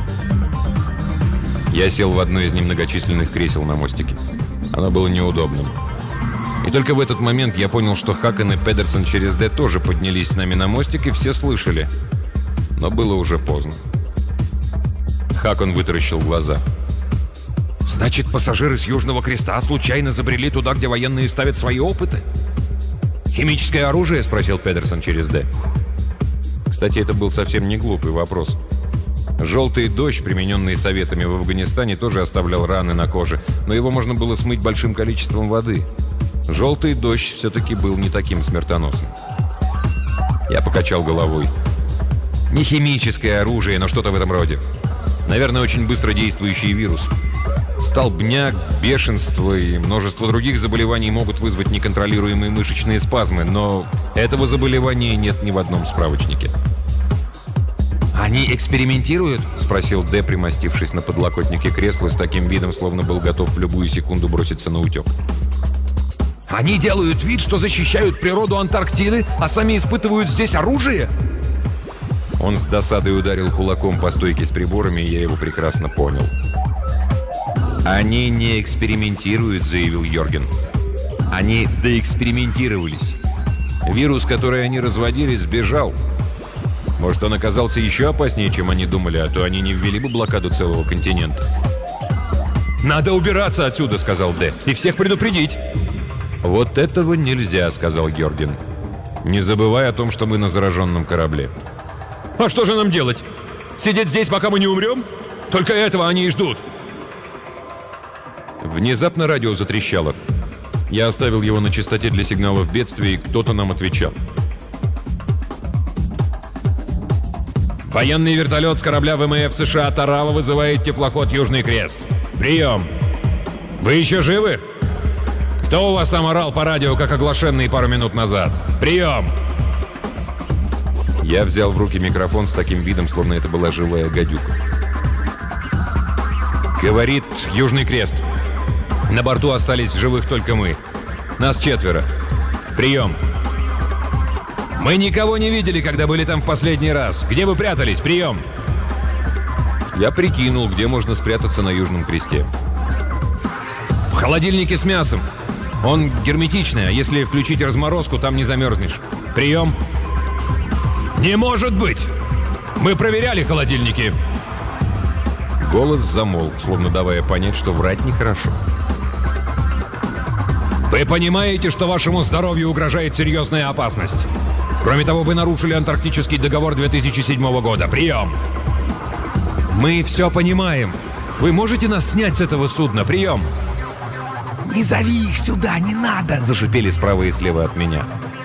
[SPEAKER 2] Я сел в одно из немногочисленных кресел на мостике. Оно было неудобным. И только в этот момент я понял, что Хакон и Педерсон через «Д» тоже поднялись с нами на мостик, и все слышали. Но было уже поздно. Хакон вытаращил глаза. «Значит, пассажиры с Южного Креста случайно забрели туда, где военные ставят свои опыты?» «Химическое оружие?» — спросил Педерсон через «Д». Кстати, это был совсем не глупый вопрос. Желтый дождь, примененный советами в Афганистане, тоже оставлял раны на коже, но его можно было смыть большим количеством воды. Желтый дождь все-таки был не таким смертоносным. Я покачал головой. Не химическое оружие, но что-то в этом роде. Наверное, очень быстро действующий вирус. Столбняк, бешенство и множество других заболеваний могут вызвать неконтролируемые мышечные спазмы, но этого заболевания нет ни в одном справочнике. «Они экспериментируют?» — спросил Д, примостившись на подлокотнике кресла с таким видом, словно был готов в любую секунду броситься на утек. «Они делают вид, что защищают природу Антарктиды, а сами испытывают здесь оружие?» Он с досадой ударил кулаком по стойке с приборами, и я его прекрасно понял. «Они не экспериментируют», — заявил Йорген. «Они доэкспериментировались. Вирус, который они разводили, сбежал. Может, он оказался еще опаснее, чем они думали, а то они не ввели бы блокаду целого континента». «Надо убираться отсюда», — сказал Д, — «и всех предупредить». «Вот этого нельзя», — сказал Йорген. «Не забывай о том, что мы на зараженном корабле». «А что же нам делать? Сидеть здесь, пока мы не умрем? Только этого они и ждут». Внезапно радио затрещало. Я оставил его на частоте для сигналов бедствия, и кто-то нам отвечал. «Военный вертолет с корабля ВМФ США «Тарава» вызывает теплоход «Южный Крест». Прием! Вы еще живы? Кто у вас там орал по радио, как оглашенный пару минут назад? Прием!» Я взял в руки микрофон с таким видом, словно это была живая гадюка. Говорит «Южный Крест». На борту остались в живых только мы. Нас четверо. Прием. Мы никого не видели, когда были там в последний раз. Где вы прятались? Прием. Я прикинул, где можно спрятаться на Южном Кресте. В холодильнике с мясом. Он герметичный, а если включить разморозку, там не замерзнешь. Прием. Не может быть! Мы проверяли холодильники. Голос замолк, словно давая понять, что врать нехорошо. Вы понимаете, что вашему здоровью угрожает серьезная опасность? Кроме того, вы нарушили Антарктический договор две тысячи седьмого года. Прием! Мы все понимаем. Вы можете нас снять с этого судна? Прием!
[SPEAKER 6] «Не зови их сюда, не надо!» —
[SPEAKER 2] зашипели справа и слева от меня.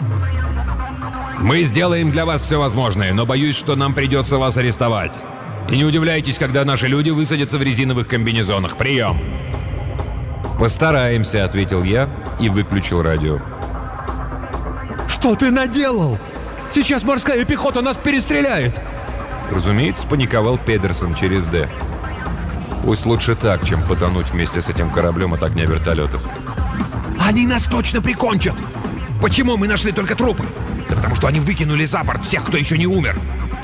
[SPEAKER 2] Мы сделаем для вас все возможное, но боюсь, что нам придется вас арестовать. И не удивляйтесь, когда наши люди высадятся в резиновых комбинезонах. Прием! «Постараемся», — ответил я и выключил радио. «Что ты наделал? Сейчас морская пехота нас перестреляет!» Разумеется, паниковал Педерсон через «Д». Пусть лучше так, чем потонуть вместе с этим кораблем от огня вертолетов.
[SPEAKER 6] «Они нас точно прикончат! Почему мы нашли только трупы? Да потому что они выкинули за борт всех, кто еще не умер!»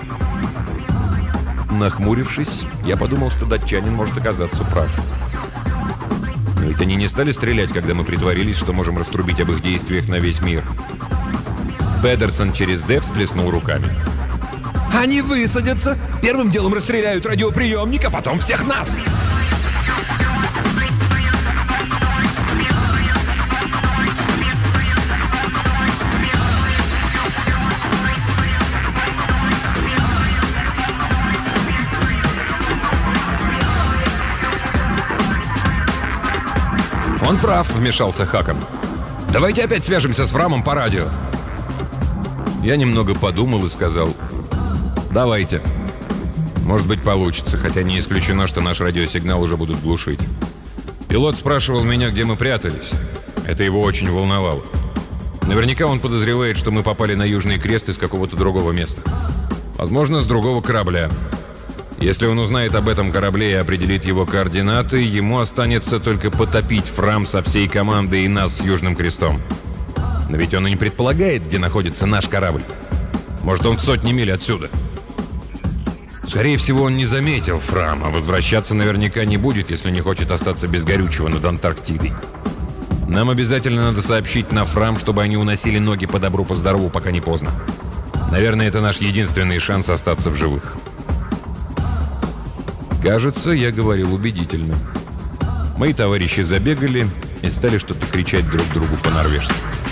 [SPEAKER 2] Нахмурившись, я подумал, что датчанин может оказаться прав. Но ведь они не стали стрелять, когда мы притворились, что можем раструбить об их действиях на весь мир. Педерсон через «Д» всплеснул руками.
[SPEAKER 6] «Они высадятся, первым делом расстреляют радиоприемник, а потом всех нас!»
[SPEAKER 2] «Он прав», — вмешался Хакон. «Давайте опять свяжемся с Фрамом по радио». Я немного подумал и сказал: «Давайте. Может быть, получится, хотя не исключено, что наш радиосигнал уже будут глушить». Пилот спрашивал меня, где мы прятались. Это его очень волновало. Наверняка он подозревает, что мы попали на Южный Крест из какого-то другого места. Возможно, с другого корабля. Если он узнает об этом корабле и определит его координаты, ему останется только потопить Фрам со всей командой и нас с Южным Крестом. Но ведь он и не предполагает, где находится наш корабль. Может, он в сотни миль отсюда. Скорее всего, он не заметил Фрам, а возвращаться наверняка не будет, если не хочет остаться без горючего над Антарктидой. Нам обязательно надо сообщить на Фрам, чтобы они уносили ноги по добру, по здорову, пока не поздно. Наверное, это наш единственный шанс остаться в живых. Кажется, я говорил убедительно. Мои товарищи забегали и стали что-то кричать друг другу по-норвежски.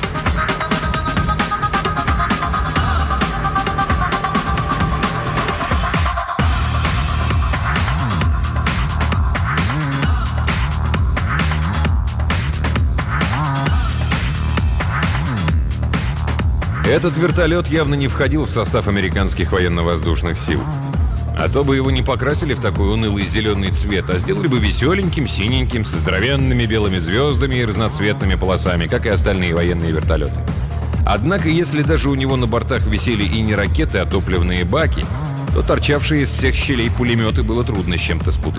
[SPEAKER 2] Этот вертолет явно не входил в состав американских военно-воздушных сил. А то бы его не покрасили в такой унылый зеленый цвет, а сделали бы веселеньким, синеньким, со здоровенными белыми звездами и разноцветными полосами, как и остальные военные вертолеты. Однако, если даже у него на бортах висели и не ракеты, а топливные баки, то торчавшие из всех щелей пулеметы было трудно с чем-то спутать.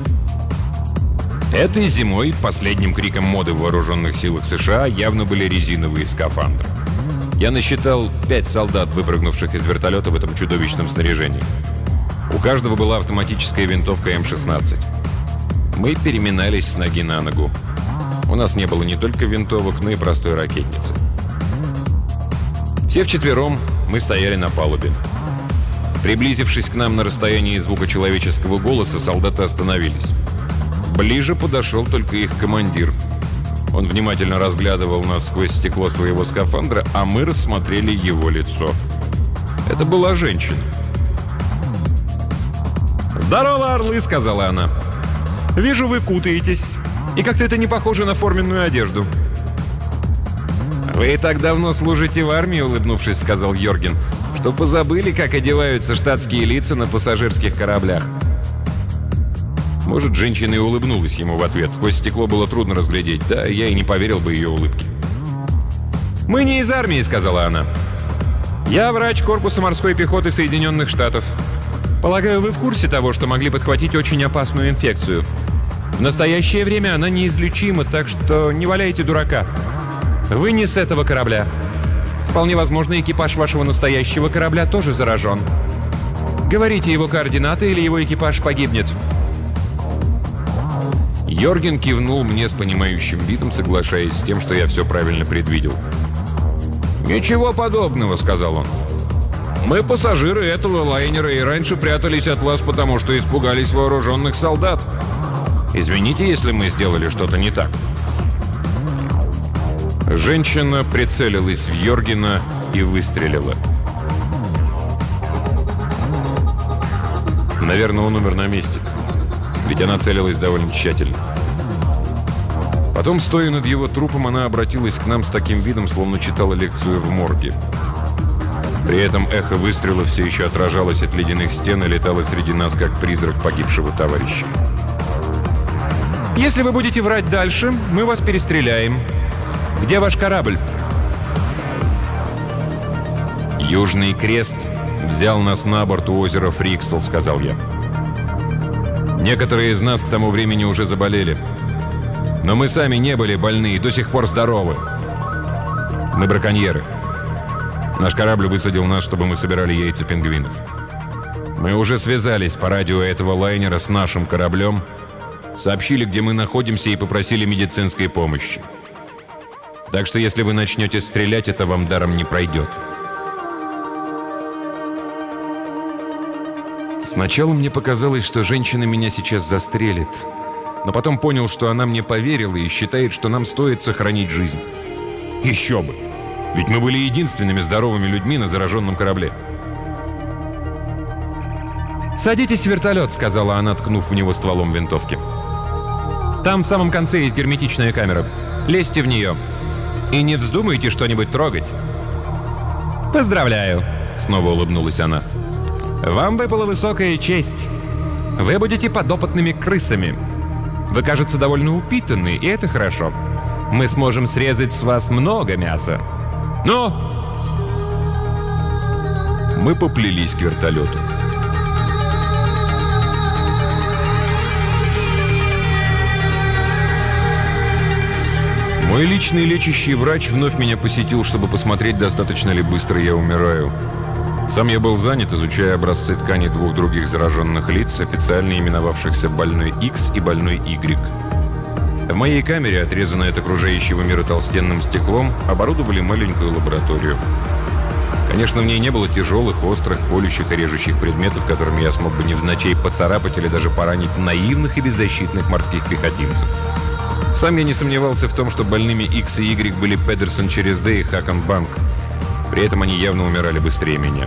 [SPEAKER 2] Этой зимой последним криком моды в вооруженных силах США явно были резиновые скафандры. Я насчитал пять солдат, выпрыгнувших из вертолета в этом чудовищном снаряжении. У каждого была автоматическая винтовка эм шестнадцать. Мы переминались с ноги на ногу. У нас не было не только винтовок, но и простой ракетницы. Все вчетвером мы стояли на палубе. Приблизившись к нам на расстоянии звука человеческого голоса, солдаты остановились. Ближе подошел только их командир. Он внимательно разглядывал нас сквозь стекло своего скафандра, а мы рассмотрели его лицо. Это была женщина. «Здорово, орлы!» — сказала она. «Вижу, вы кутаетесь. И как-то это не похоже на форменную одежду». «Вы так давно служите в армии», — улыбнувшись, сказал Йорген, «что позабыли, как одеваются штатские лица на пассажирских кораблях». Может, женщина и улыбнулась ему в ответ. Сквозь стекло было трудно разглядеть. Да, я и не поверил бы ее улыбке. «Мы не из армии», — сказала она. «Я врач корпуса морской пехоты Соединенных Штатов. Полагаю, вы в курсе того, что могли подхватить очень опасную инфекцию. В настоящее время она неизлечима, так что не валяйте дурака. Вы не с этого корабля. Вполне возможно, экипаж вашего настоящего корабля тоже заражен. Говорите его координаты, или его экипаж погибнет». Йорген кивнул мне с понимающим видом, соглашаясь с тем, что я все правильно предвидел. «Ничего подобного», — сказал он. «Мы пассажиры этого лайнера и раньше прятались от вас, потому что испугались вооруженных солдат. Извините, если мы сделали что-то не так». Женщина прицелилась в Йоргена и выстрелила. Наверное, он умер на месте, ведь она целилась довольно тщательно. Потом, стоя над его трупом, она обратилась к нам с таким видом, словно читала лекцию в морге. При этом эхо выстрела все еще отражалось от ледяных стен и летало среди нас, как призрак погибшего товарища. «Если вы будете врать дальше, мы вас перестреляем. Где ваш корабль?» «Южный Крест взял нас на борт у озера Фриксел», — сказал я. «Некоторые из нас к тому времени уже заболели. Но мы сами не были больны и до сих пор здоровы. Мы браконьеры. Наш корабль высадил нас, чтобы мы собирали яйца пингвинов. Мы уже связались по радио этого лайнера с нашим кораблем, сообщили, где мы находимся, и попросили медицинской помощи. Так что если вы начнете стрелять, это вам даром не пройдет». Сначала мне показалось, что женщина меня сейчас застрелит. Но потом понял, что она мне поверила и считает, что нам стоит сохранить жизнь. Еще бы! Ведь мы были единственными здоровыми людьми на зараженном корабле. «Садитесь в вертолет», — сказала она, ткнув в него стволом винтовки. «Там в самом конце есть герметичная камера. Лезьте в нее. И не вздумайте что-нибудь трогать». «Поздравляю», — снова улыбнулась она. «Вам выпала высокая честь. Вы будете подопытными крысами. Вы, кажется, довольно упитанны, и это хорошо. Мы сможем срезать с вас много мяса. Ну!» Мы поплелись к вертолету. Мой личный лечащий врач вновь меня посетил, чтобы посмотреть, достаточно ли быстро я умираю. Сам я был занят, изучая образцы ткани двух других зараженных лиц, официально именовавшихся больной X и больной Y. В моей камере, отрезанной от окружающего мира толстенным стеклом, оборудовали маленькую лабораторию. Конечно, в ней не было тяжелых, острых, колющих и режущих предметов, которыми я смог бы невзначай поцарапать или даже поранить наивных и беззащитных морских пехотинцев. Сам я не сомневался в том, что больными X и Y были Педерсон через Д и Хакон Банк. При этом они явно умирали быстрее меня.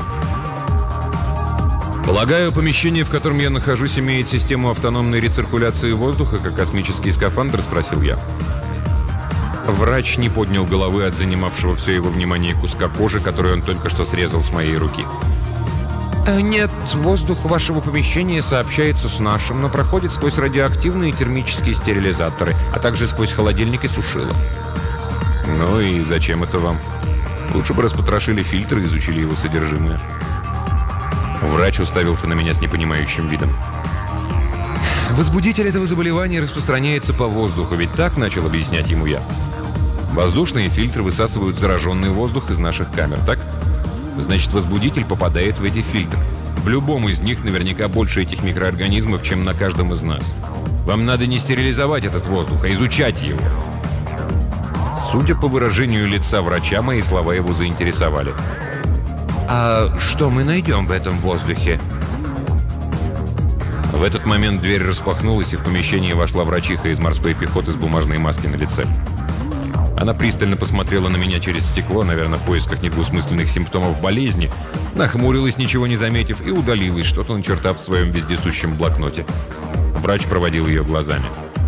[SPEAKER 2] Полагаю, помещение, в котором я нахожусь, имеет систему автономной рециркуляции воздуха, как космический скафандр, спросил я. Врач не поднял головы от занимавшего все его внимание куска кожи, который он только что срезал с моей руки. «Нет, воздух вашего помещения сообщается с нашим, но проходит сквозь радиоактивные термические стерилизаторы, а также сквозь холодильник и сушило». «Ну и зачем это вам? Лучше бы распотрошили фильтр и изучили его содержимое». Врач уставился на меня с непонимающим видом. «Возбудитель этого заболевания распространяется по воздуху, ведь так?» — начал объяснять ему я. «Воздушные фильтры высасывают зараженный воздух из наших камер, так? Значит, возбудитель попадает в эти фильтры. В любом из них наверняка больше этих микроорганизмов, чем на каждом из нас. Вам надо не стерилизовать этот воздух, а изучать его». Судя по выражению лица врача, мои слова его заинтересовали. «А что мы найдем в этом воздухе?» В этот момент дверь распахнулась, и в помещение вошла врачиха из морской пехоты с бумажной маской на лице. Она пристально посмотрела на меня через стекло, наверное, в поисках недвусмысленных симптомов болезни, нахмурилась, ничего не заметив, и удалилась, что-то начертав в своем вездесущем блокноте. Врач проводил ее глазами.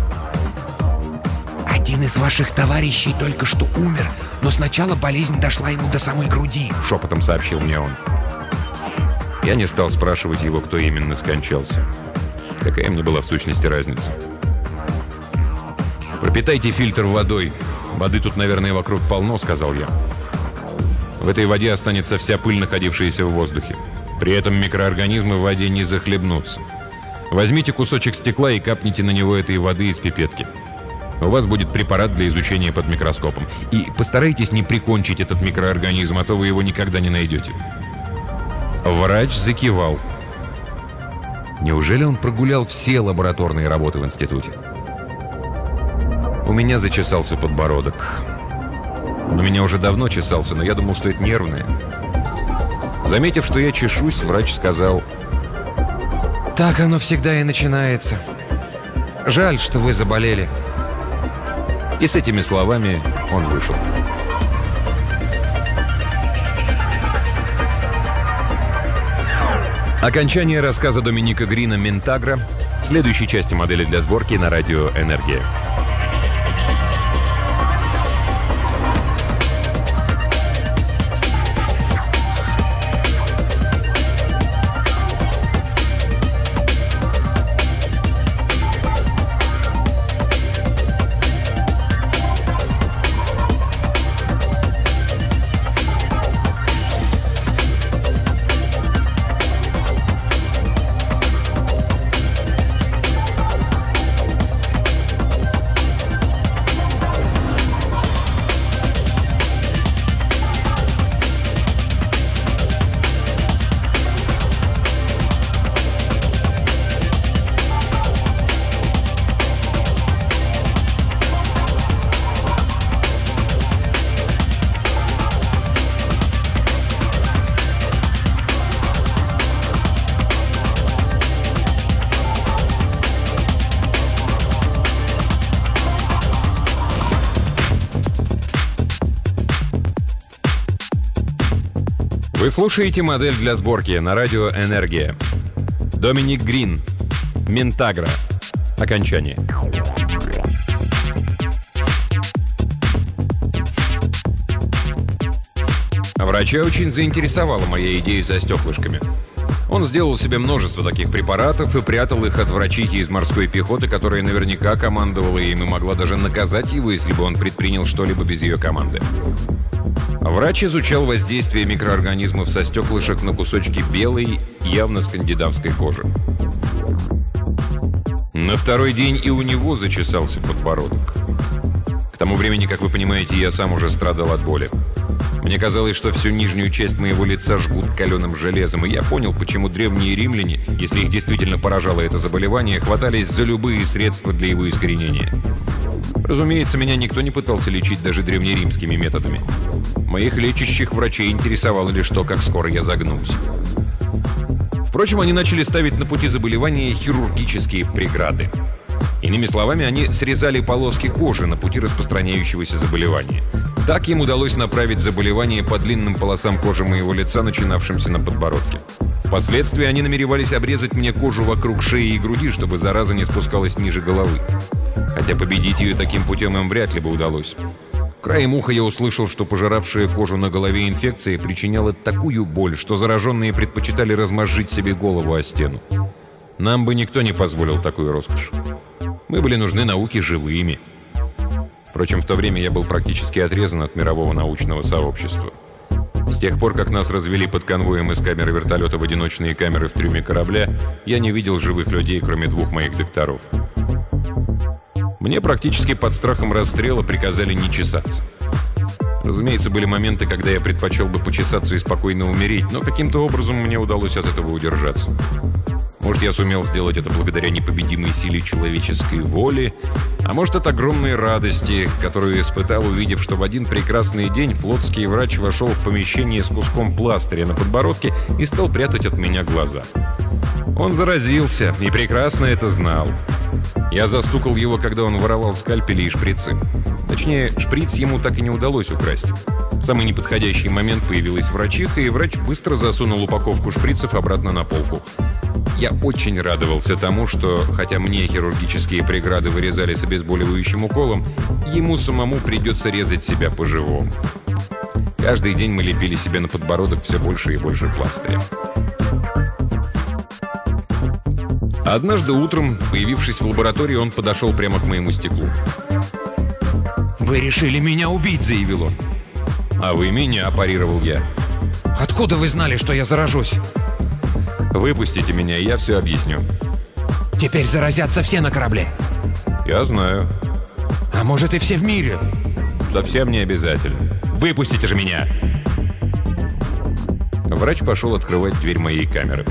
[SPEAKER 6] «Один из ваших товарищей только что умер, но сначала болезнь дошла ему до самой груди», —
[SPEAKER 2] шепотом сообщил мне он. Я не стал спрашивать его, кто именно скончался. Какая мне была в сущности разница? «Пропитайте фильтр водой. Воды тут, наверное, вокруг полно», — сказал я. «В этой воде останется вся пыль, находившаяся в воздухе. При этом микроорганизмы в воде не захлебнутся. Возьмите кусочек стекла и капните на него этой воды из пипетки. У вас будет препарат для изучения под микроскопом. И постарайтесь не прикончить этот микроорганизм, а то вы его никогда не найдете». Врач закивал. Неужели он прогулял все лабораторные работы в институте? У меня зачесался подбородок. Он у меня уже давно чесался, но я думал, что это нервное. Заметив, что я чешусь, врач сказал: «Так оно всегда и начинается. Жаль, что вы заболели». И с этими словами он вышел. Окончание рассказа Доминика Грина «Ментагра» в следующей части модели для сборки на радио «Энергия». Вы слушаете модель для сборки на радио «Энергия». Доминик Грин. «Ментагра». Окончание. Врача очень заинтересовала моя идея со стеклышками. Он сделал себе множество таких препаратов и прятал их от врачихи из морской пехоты, которая наверняка командовала им и могла даже наказать его, если бы он предпринял что-либо без ее команды. Врач изучал воздействие микроорганизмов со стеклышек на кусочки белой, явно скандинавской кожи. На второй день и у него зачесался подбородок. К тому времени, как вы понимаете, я сам уже страдал от боли. Мне казалось, что всю нижнюю часть моего лица жгут каленым железом, и я понял, почему древние римляне, если их действительно поражало это заболевание, хватались за любые средства для его искоренения. Разумеется, меня никто не пытался лечить даже древнеримскими методами. Моих лечащих врачей интересовало лишь то, как скоро я загнусь. Впрочем, они начали ставить на пути заболевания хирургические преграды. Иными словами, они срезали полоски кожи на пути распространяющегося заболевания. Так им удалось направить заболевание по длинным полосам кожи моего лица, начинавшимся на подбородке. Впоследствии они намеревались обрезать мне кожу вокруг шеи и груди, чтобы зараза не спускалась ниже головы. Хотя победить ее таким путем им вряд ли бы удалось. Краем уха я услышал, что пожиравшая кожу на голове инфекция причиняла такую боль, что зараженные предпочитали размозжить себе голову о стену. Нам бы никто не позволил такую роскошь. Мы были нужны науке живыми. Впрочем, в то время я был практически отрезан от мирового научного сообщества. С тех пор, как нас развели под конвоем из камеры вертолета в одиночные камеры в трюме корабля, я не видел живых людей, кроме двух моих докторов. Мне практически под страхом расстрела приказали не чесаться. Разумеется, были моменты, когда я предпочел бы почесаться и спокойно умереть, но каким-то образом мне удалось от этого удержаться. Может, я сумел сделать это благодаря непобедимой силе человеческой воли, а может, от огромной радости, которую испытал, увидев, что в один прекрасный день флотский врач вошел в помещение с куском пластыря на подбородке и стал прятать от меня глаза. Он заразился и прекрасно это знал. Я застукал его, когда он воровал скальпели и шприцы. Точнее, шприц ему так и не удалось украсть. В самый неподходящий момент появилась врачиха, и врач быстро засунул упаковку шприцев обратно на полку. Я очень радовался тому, что, хотя мне хирургические преграды вырезали с обезболивающим уколом, ему самому придется резать себя по-живому. Каждый день мы лепили себе на подбородок все больше и больше пластыря. Однажды утром, появившись в лаборатории, он подошел прямо к моему стеклу. «Вы решили меня убить», — заявил он. «А вы меня», — парировал я. «Откуда вы знали, что я заражусь?» «Выпустите меня, и я все объясню». «Теперь заразятся все на корабле». «Я знаю». «А может, и все в мире?» «Совсем не обязательно». «Выпустите же меня!» Врач пошел открывать дверь моей камеры.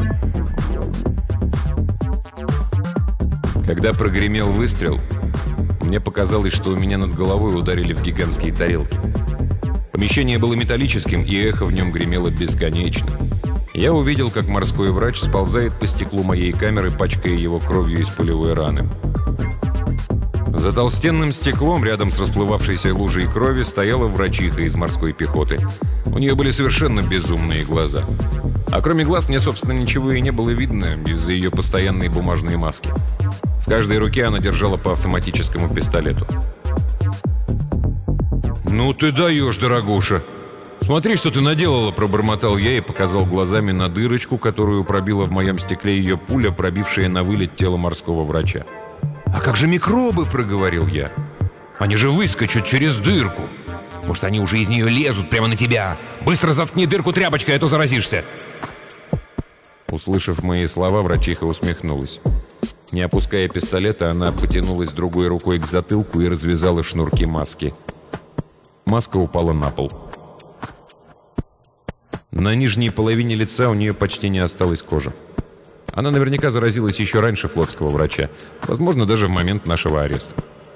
[SPEAKER 2] Когда прогремел выстрел, мне показалось, что у меня над головой ударили в гигантские тарелки. Помещение было металлическим, и эхо в нем гремело бесконечно. Я увидел, как морской врач сползает по стеклу моей камеры, пачкая его кровью из пулевой раны. За толстенным стеклом, рядом с расплывавшейся лужей крови, стояла врачиха из морской пехоты. У нее были совершенно безумные глаза. А кроме глаз мне, собственно, ничего и не было видно из-за ее постоянной бумажной маски. В каждой руке она держала по автоматическому пистолету. «Ну ты даешь, дорогуша! Смотри, что ты наделала!» – пробормотал я и показал глазами на дырочку, которую пробила в моем стекле ее пуля, пробившая на вылет тело морского врача. «А как же микробы?» – проговорил я. «Они же выскочат через дырку! Может, они уже из нее лезут прямо на тебя! Быстро заткни дырку тряпочкой, а то заразишься!» Услышав мои слова, врачиха усмехнулась. Не опуская пистолета, она потянулась другой рукой к затылку и развязала шнурки маски. Маска упала на пол. На нижней половине лица у нее почти не осталось кожи. Она наверняка заразилась еще раньше флотского врача, возможно, даже в момент нашего ареста.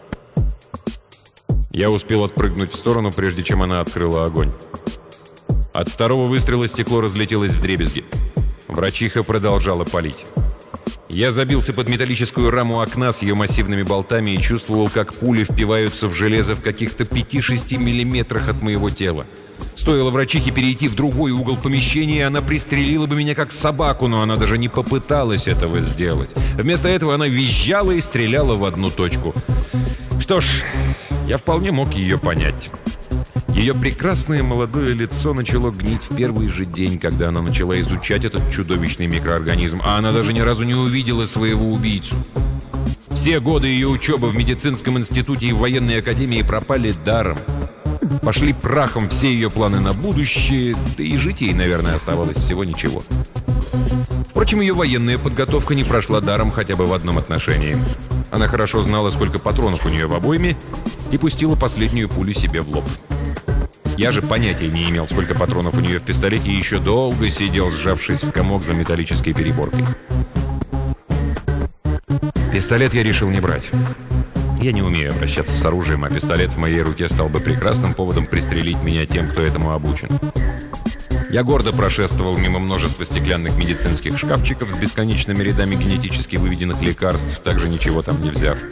[SPEAKER 2] Я успел отпрыгнуть в сторону, прежде чем она открыла огонь. От второго выстрела стекло разлетелось вдребезги. Врачиха продолжала палить. Я забился под металлическую раму окна с ее массивными болтами и чувствовал, как пули впиваются в железо в каких-то пяти-шести миллиметрах от моего тела. Стоило врачихе перейти в другой угол помещения, она пристрелила бы меня как собаку, но она даже не попыталась этого сделать. Вместо этого она визжала и стреляла в одну точку. Что ж, я вполне мог ее понять. Ее прекрасное молодое лицо начало гнить в первый же день, когда она начала изучать этот чудовищный микроорганизм, а она даже ни разу не увидела своего убийцу. Все годы ее учебы в медицинском институте и в военной академии пропали даром. Пошли прахом все ее планы на будущее, да и жить ей, наверное, оставалось всего ничего. Впрочем, ее военная подготовка не прошла даром хотя бы в одном отношении. Она хорошо знала, сколько патронов у нее в обойме, и пустила последнюю пулю себе в лоб. Я же понятия не имел, сколько патронов у нее в пистолете, и еще долго сидел, сжавшись в комок за металлической переборкой. Пистолет я решил не брать. Я не умею обращаться с оружием, а пистолет в моей руке стал бы прекрасным поводом пристрелить меня тем, кто этому обучен. Я гордо прошествовал мимо множества стеклянных медицинских шкафчиков с бесконечными рядами генетически выведенных лекарств, также ничего там не взяв.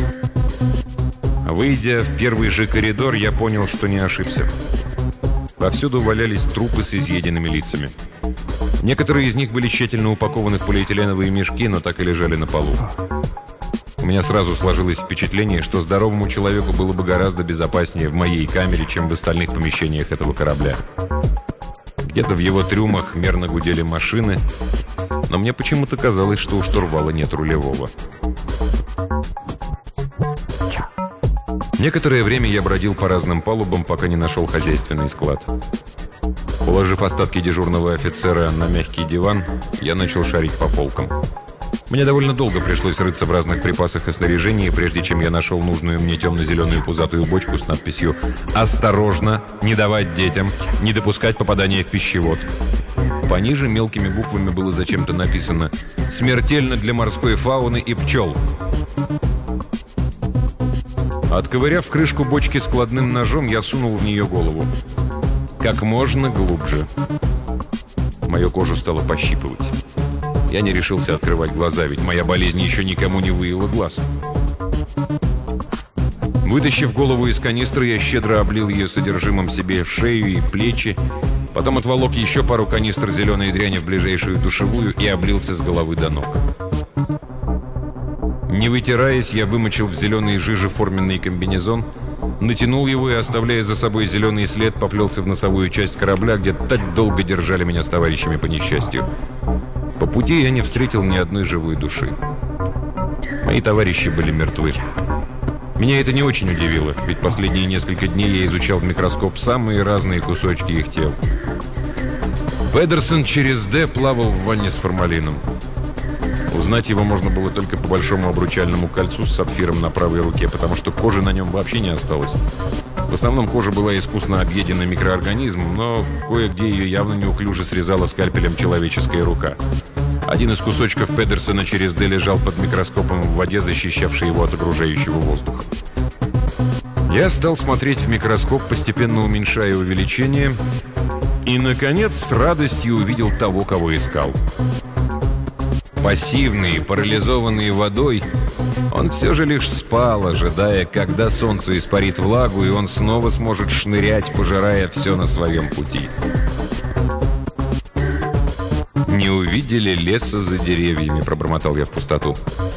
[SPEAKER 2] Выйдя в первый же коридор, я понял, что не ошибся. Повсюду валялись трупы с изъеденными лицами. Некоторые из них были тщательно упакованы в полиэтиленовые мешки, но так и лежали на полу. У меня сразу сложилось впечатление, что здоровому человеку было бы гораздо безопаснее в моей камере, чем в остальных помещениях этого корабля. Где-то в его трюмах мерно гудели машины, но мне почему-то казалось, что у штурвала нет рулевого. Некоторое время я бродил по разным палубам, пока не нашел хозяйственный склад. Уложив остатки дежурного офицера на мягкий диван, я начал шарить по полкам. Мне довольно долго пришлось рыться в разных припасах и снаряжении, прежде чем я нашел нужную мне темно-зеленую пузатую бочку с надписью «Осторожно! Не давать детям! Не допускать попадания в пищевод!». Пониже мелкими буквами было зачем-то написано «Смертельно для морской фауны и пчел». Отковыряв крышку бочки складным ножом, я сунул в нее голову. Как можно глубже. Мою кожу стало пощипывать. Я не решился открывать глаза, ведь моя болезнь еще никому не выела глаз. Вытащив голову из канистры, я щедро облил ее содержимым себе шею и плечи, потом отволок еще пару канистр зеленой дряни в ближайшую душевую и облился с головы до ног. Не вытираясь, я вымочил в зеленой жиже форменный комбинезон, натянул его и, оставляя за собой зеленый след, поплелся в носовую часть корабля, где так долго держали меня с товарищами по несчастью. По пути я не встретил ни одной живой души. Мои товарищи были мертвы. Меня это не очень удивило, ведь последние несколько дней я изучал в микроскоп самые разные кусочки их тел. Педерсон через «Д» плавал в ванне с формалином. Узнать его можно было только по большому обручальному кольцу с сапфиром на правой руке, потому что кожи на нем вообще не осталось. В основном кожа была искусно объедена микроорганизмом, но кое-где ее явно неуклюже срезала скальпелем человеческая рука. Один из кусочков Педерсона через «Д» лежал под микроскопом в воде, защищавшей его от окружающего воздуха. Я стал смотреть в микроскоп, постепенно уменьшая увеличение, и, наконец, с радостью увидел того, кого искал. Пассивный, парализованный водой, он все же лишь спал, ожидая, когда солнце испарит влагу, и он снова сможет шнырять, пожирая все на своем пути. «Не увидели леса за деревьями», — пробормотал я в пустоту.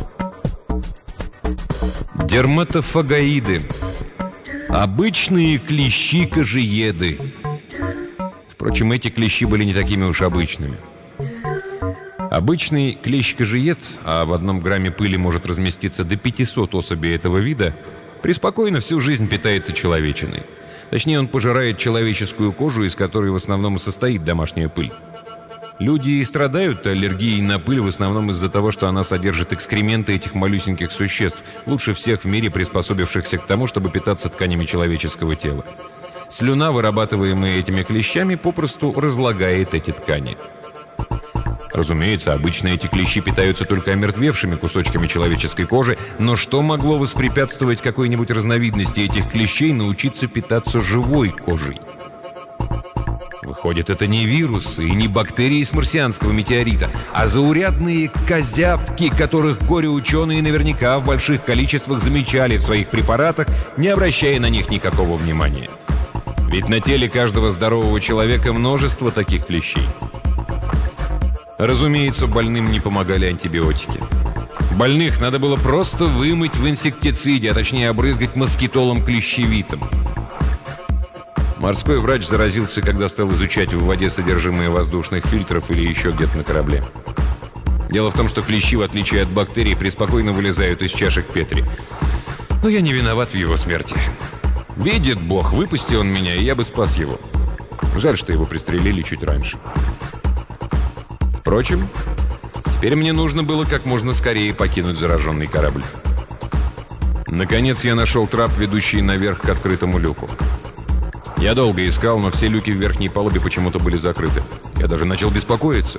[SPEAKER 2] Дерматофагоиды. Обычные клещи-кожееды. Впрочем, эти клещи были не такими уж обычными. Обычный клещ-кожеед, а в одном грамме пыли может разместиться до пятисот особей этого вида, преспокойно всю жизнь питается человечиной. Точнее, он пожирает человеческую кожу, из которой в основном и состоит домашняя пыль. Люди и страдают аллергией на пыль в основном из-за того, что она содержит экскременты этих малюсеньких существ, лучше всех в мире приспособившихся к тому, чтобы питаться тканями человеческого тела. Слюна, вырабатываемая этими клещами, попросту разлагает эти ткани. Разумеется, обычно эти клещи питаются только омертвевшими кусочками человеческой кожи, но что могло воспрепятствовать какой-нибудь разновидности этих клещей научиться питаться живой кожей? Выходит, это не вирусы и не бактерии с марсианского метеорита, а заурядные козявки, которых горе-ученые наверняка в больших количествах замечали в своих препаратах, не обращая на них никакого внимания. Ведь на теле каждого здорового человека множество таких клещей. Разумеется, больным не помогали антибиотики. Больных надо было просто вымыть в инсектициде, а точнее обрызгать москитолом клещевитом. Морской врач заразился, когда стал изучать в воде содержимое воздушных фильтров или еще где-то на корабле. Дело в том, что клещи, в отличие от бактерий, преспокойно вылезают из чашек Петри. Но я не виноват в его смерти. Видит Бог, выпусти он меня, и я бы спас его. Жаль, что его пристрелили чуть раньше. Впрочем, теперь мне нужно было как можно скорее покинуть зараженный корабль. Наконец я нашел трап, ведущий наверх к открытому люку. Я долго искал, но все люки в верхней палубе почему-то были закрыты. Я даже начал беспокоиться.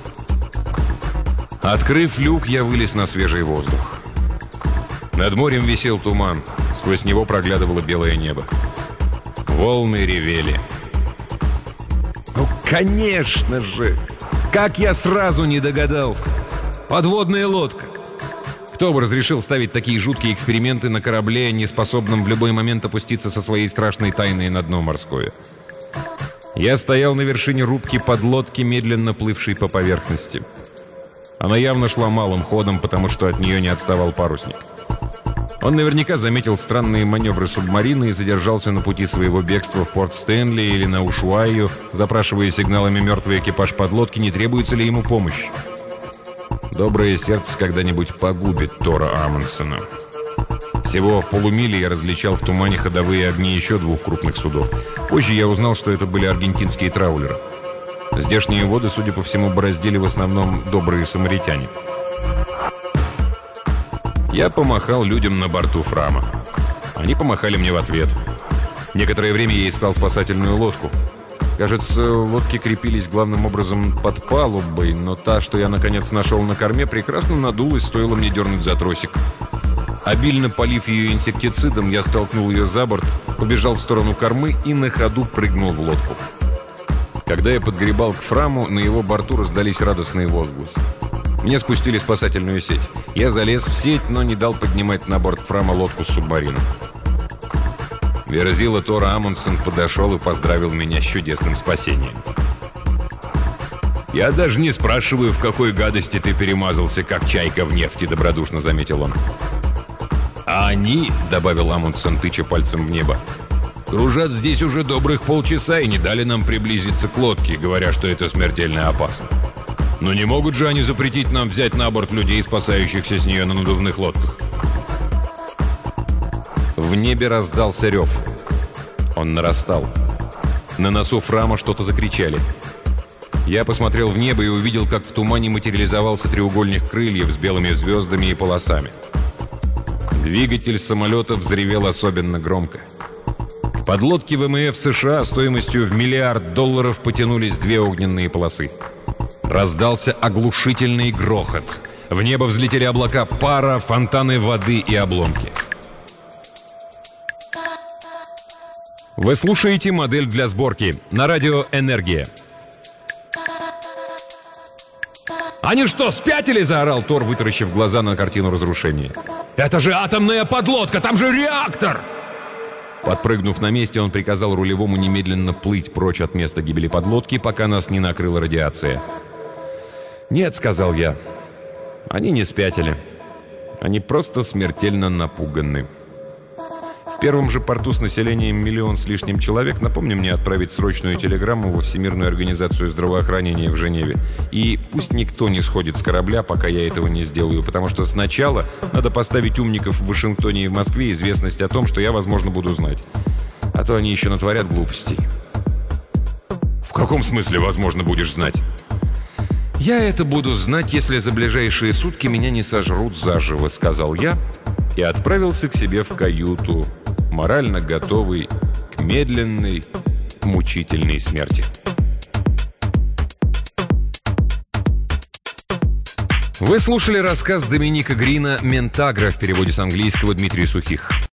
[SPEAKER 2] Открыв люк, я вылез на свежий воздух. Над морем висел туман. Сквозь него проглядывало белое небо. Волны ревели. Ну, конечно же! Как я сразу не догадался! Подводная лодка! Кто бы разрешил ставить такие жуткие эксперименты на корабле, не способном в любой момент опуститься со своей страшной тайной на дно морское? Я стоял на вершине рубки подлодки, медленно плывшей по поверхности. Она явно шла малым ходом, потому что от нее не отставал парусник. Он наверняка заметил странные маневры субмарины и задержался на пути своего бегства в порт Стэнли или на Ушуайю, запрашивая сигналами мертвый экипаж подлодки, не требуется ли ему помощь. Доброе сердце когда-нибудь погубит Тора Амундсена. Всего в полумиле я различал в тумане ходовые огни еще двух крупных судов. Позже я узнал, что это были аргентинские траулеры. Здешние воды, судя по всему, бороздили в основном добрые самаритяне. Я помахал людям на борту Фрама. Они помахали мне в ответ. Некоторое время я искал спасательную лодку. Кажется, лодки крепились главным образом под палубой, но та, что я наконец нашел на корме, прекрасно надулась, стоило мне дернуть за тросик. Обильно полив ее инсектицидом, я столкнул ее за борт, побежал в сторону кормы и на ходу прыгнул в лодку. Когда я подгребал к Фраму, на его борту раздались радостные возгласы. Мне спустили спасательную сеть. Я залез в сеть, но не дал поднимать на борт Фрама лодку с субмарином. Верзила Тор Амундсен подошел и поздравил меня с чудесным спасением. «Я даже не спрашиваю, в какой гадости ты перемазался, как чайка в нефти», — добродушно заметил он. «А они», — добавил Амундсен, тыча пальцем в небо, «кружат здесь уже добрых полчаса и не дали нам приблизиться к лодке, говоря, что это смертельно опасно. Но не могут же они запретить нам взять на борт людей, спасающихся с нее на надувных лодках?» В небе раздался рев. Он нарастал. На носу Фрама что-то закричали. Я посмотрел в небо и увидел, как в тумане материализовался треугольник крыльев с белыми звездами и полосами. Двигатель самолета взревел особенно громко. К подлодке ВМФ США стоимостью в миллиард долларов потянулись две огненные полосы. Раздался оглушительный грохот. В небо взлетели облака пара, фонтаны воды и обломки. Вы слушаете «Модель для сборки» на радио «Энергия». «Они что, спятили?» — заорал Тор, вытаращив глаза на картину разрушения. «Это же атомная подлодка! Там же реактор!» Подпрыгнув на месте, он приказал рулевому немедленно плыть прочь от места гибели подлодки, пока нас не накрыла радиация. «Нет», — сказал я, — «они не спятили. Они просто смертельно напуганы». В первом же порту с населением миллион с лишним человек напомни мне отправить срочную телеграмму во Всемирную организацию здравоохранения в Женеве. И пусть никто не сходит с корабля, пока я этого не сделаю, потому что сначала надо поставить умников в Вашингтоне и в Москве известность о том, что я, возможно, буду знать. А то они еще натворят глупостей. «В каком смысле, возможно, будешь знать?» «Я это буду знать, если за ближайшие сутки меня не сожрут заживо», — сказал я и отправился к себе в каюту, морально готовый к медленной, мучительной смерти. Вы слушали рассказ Доминика Грина «Ментагра» в переводе с английского Дмитрия Сухих.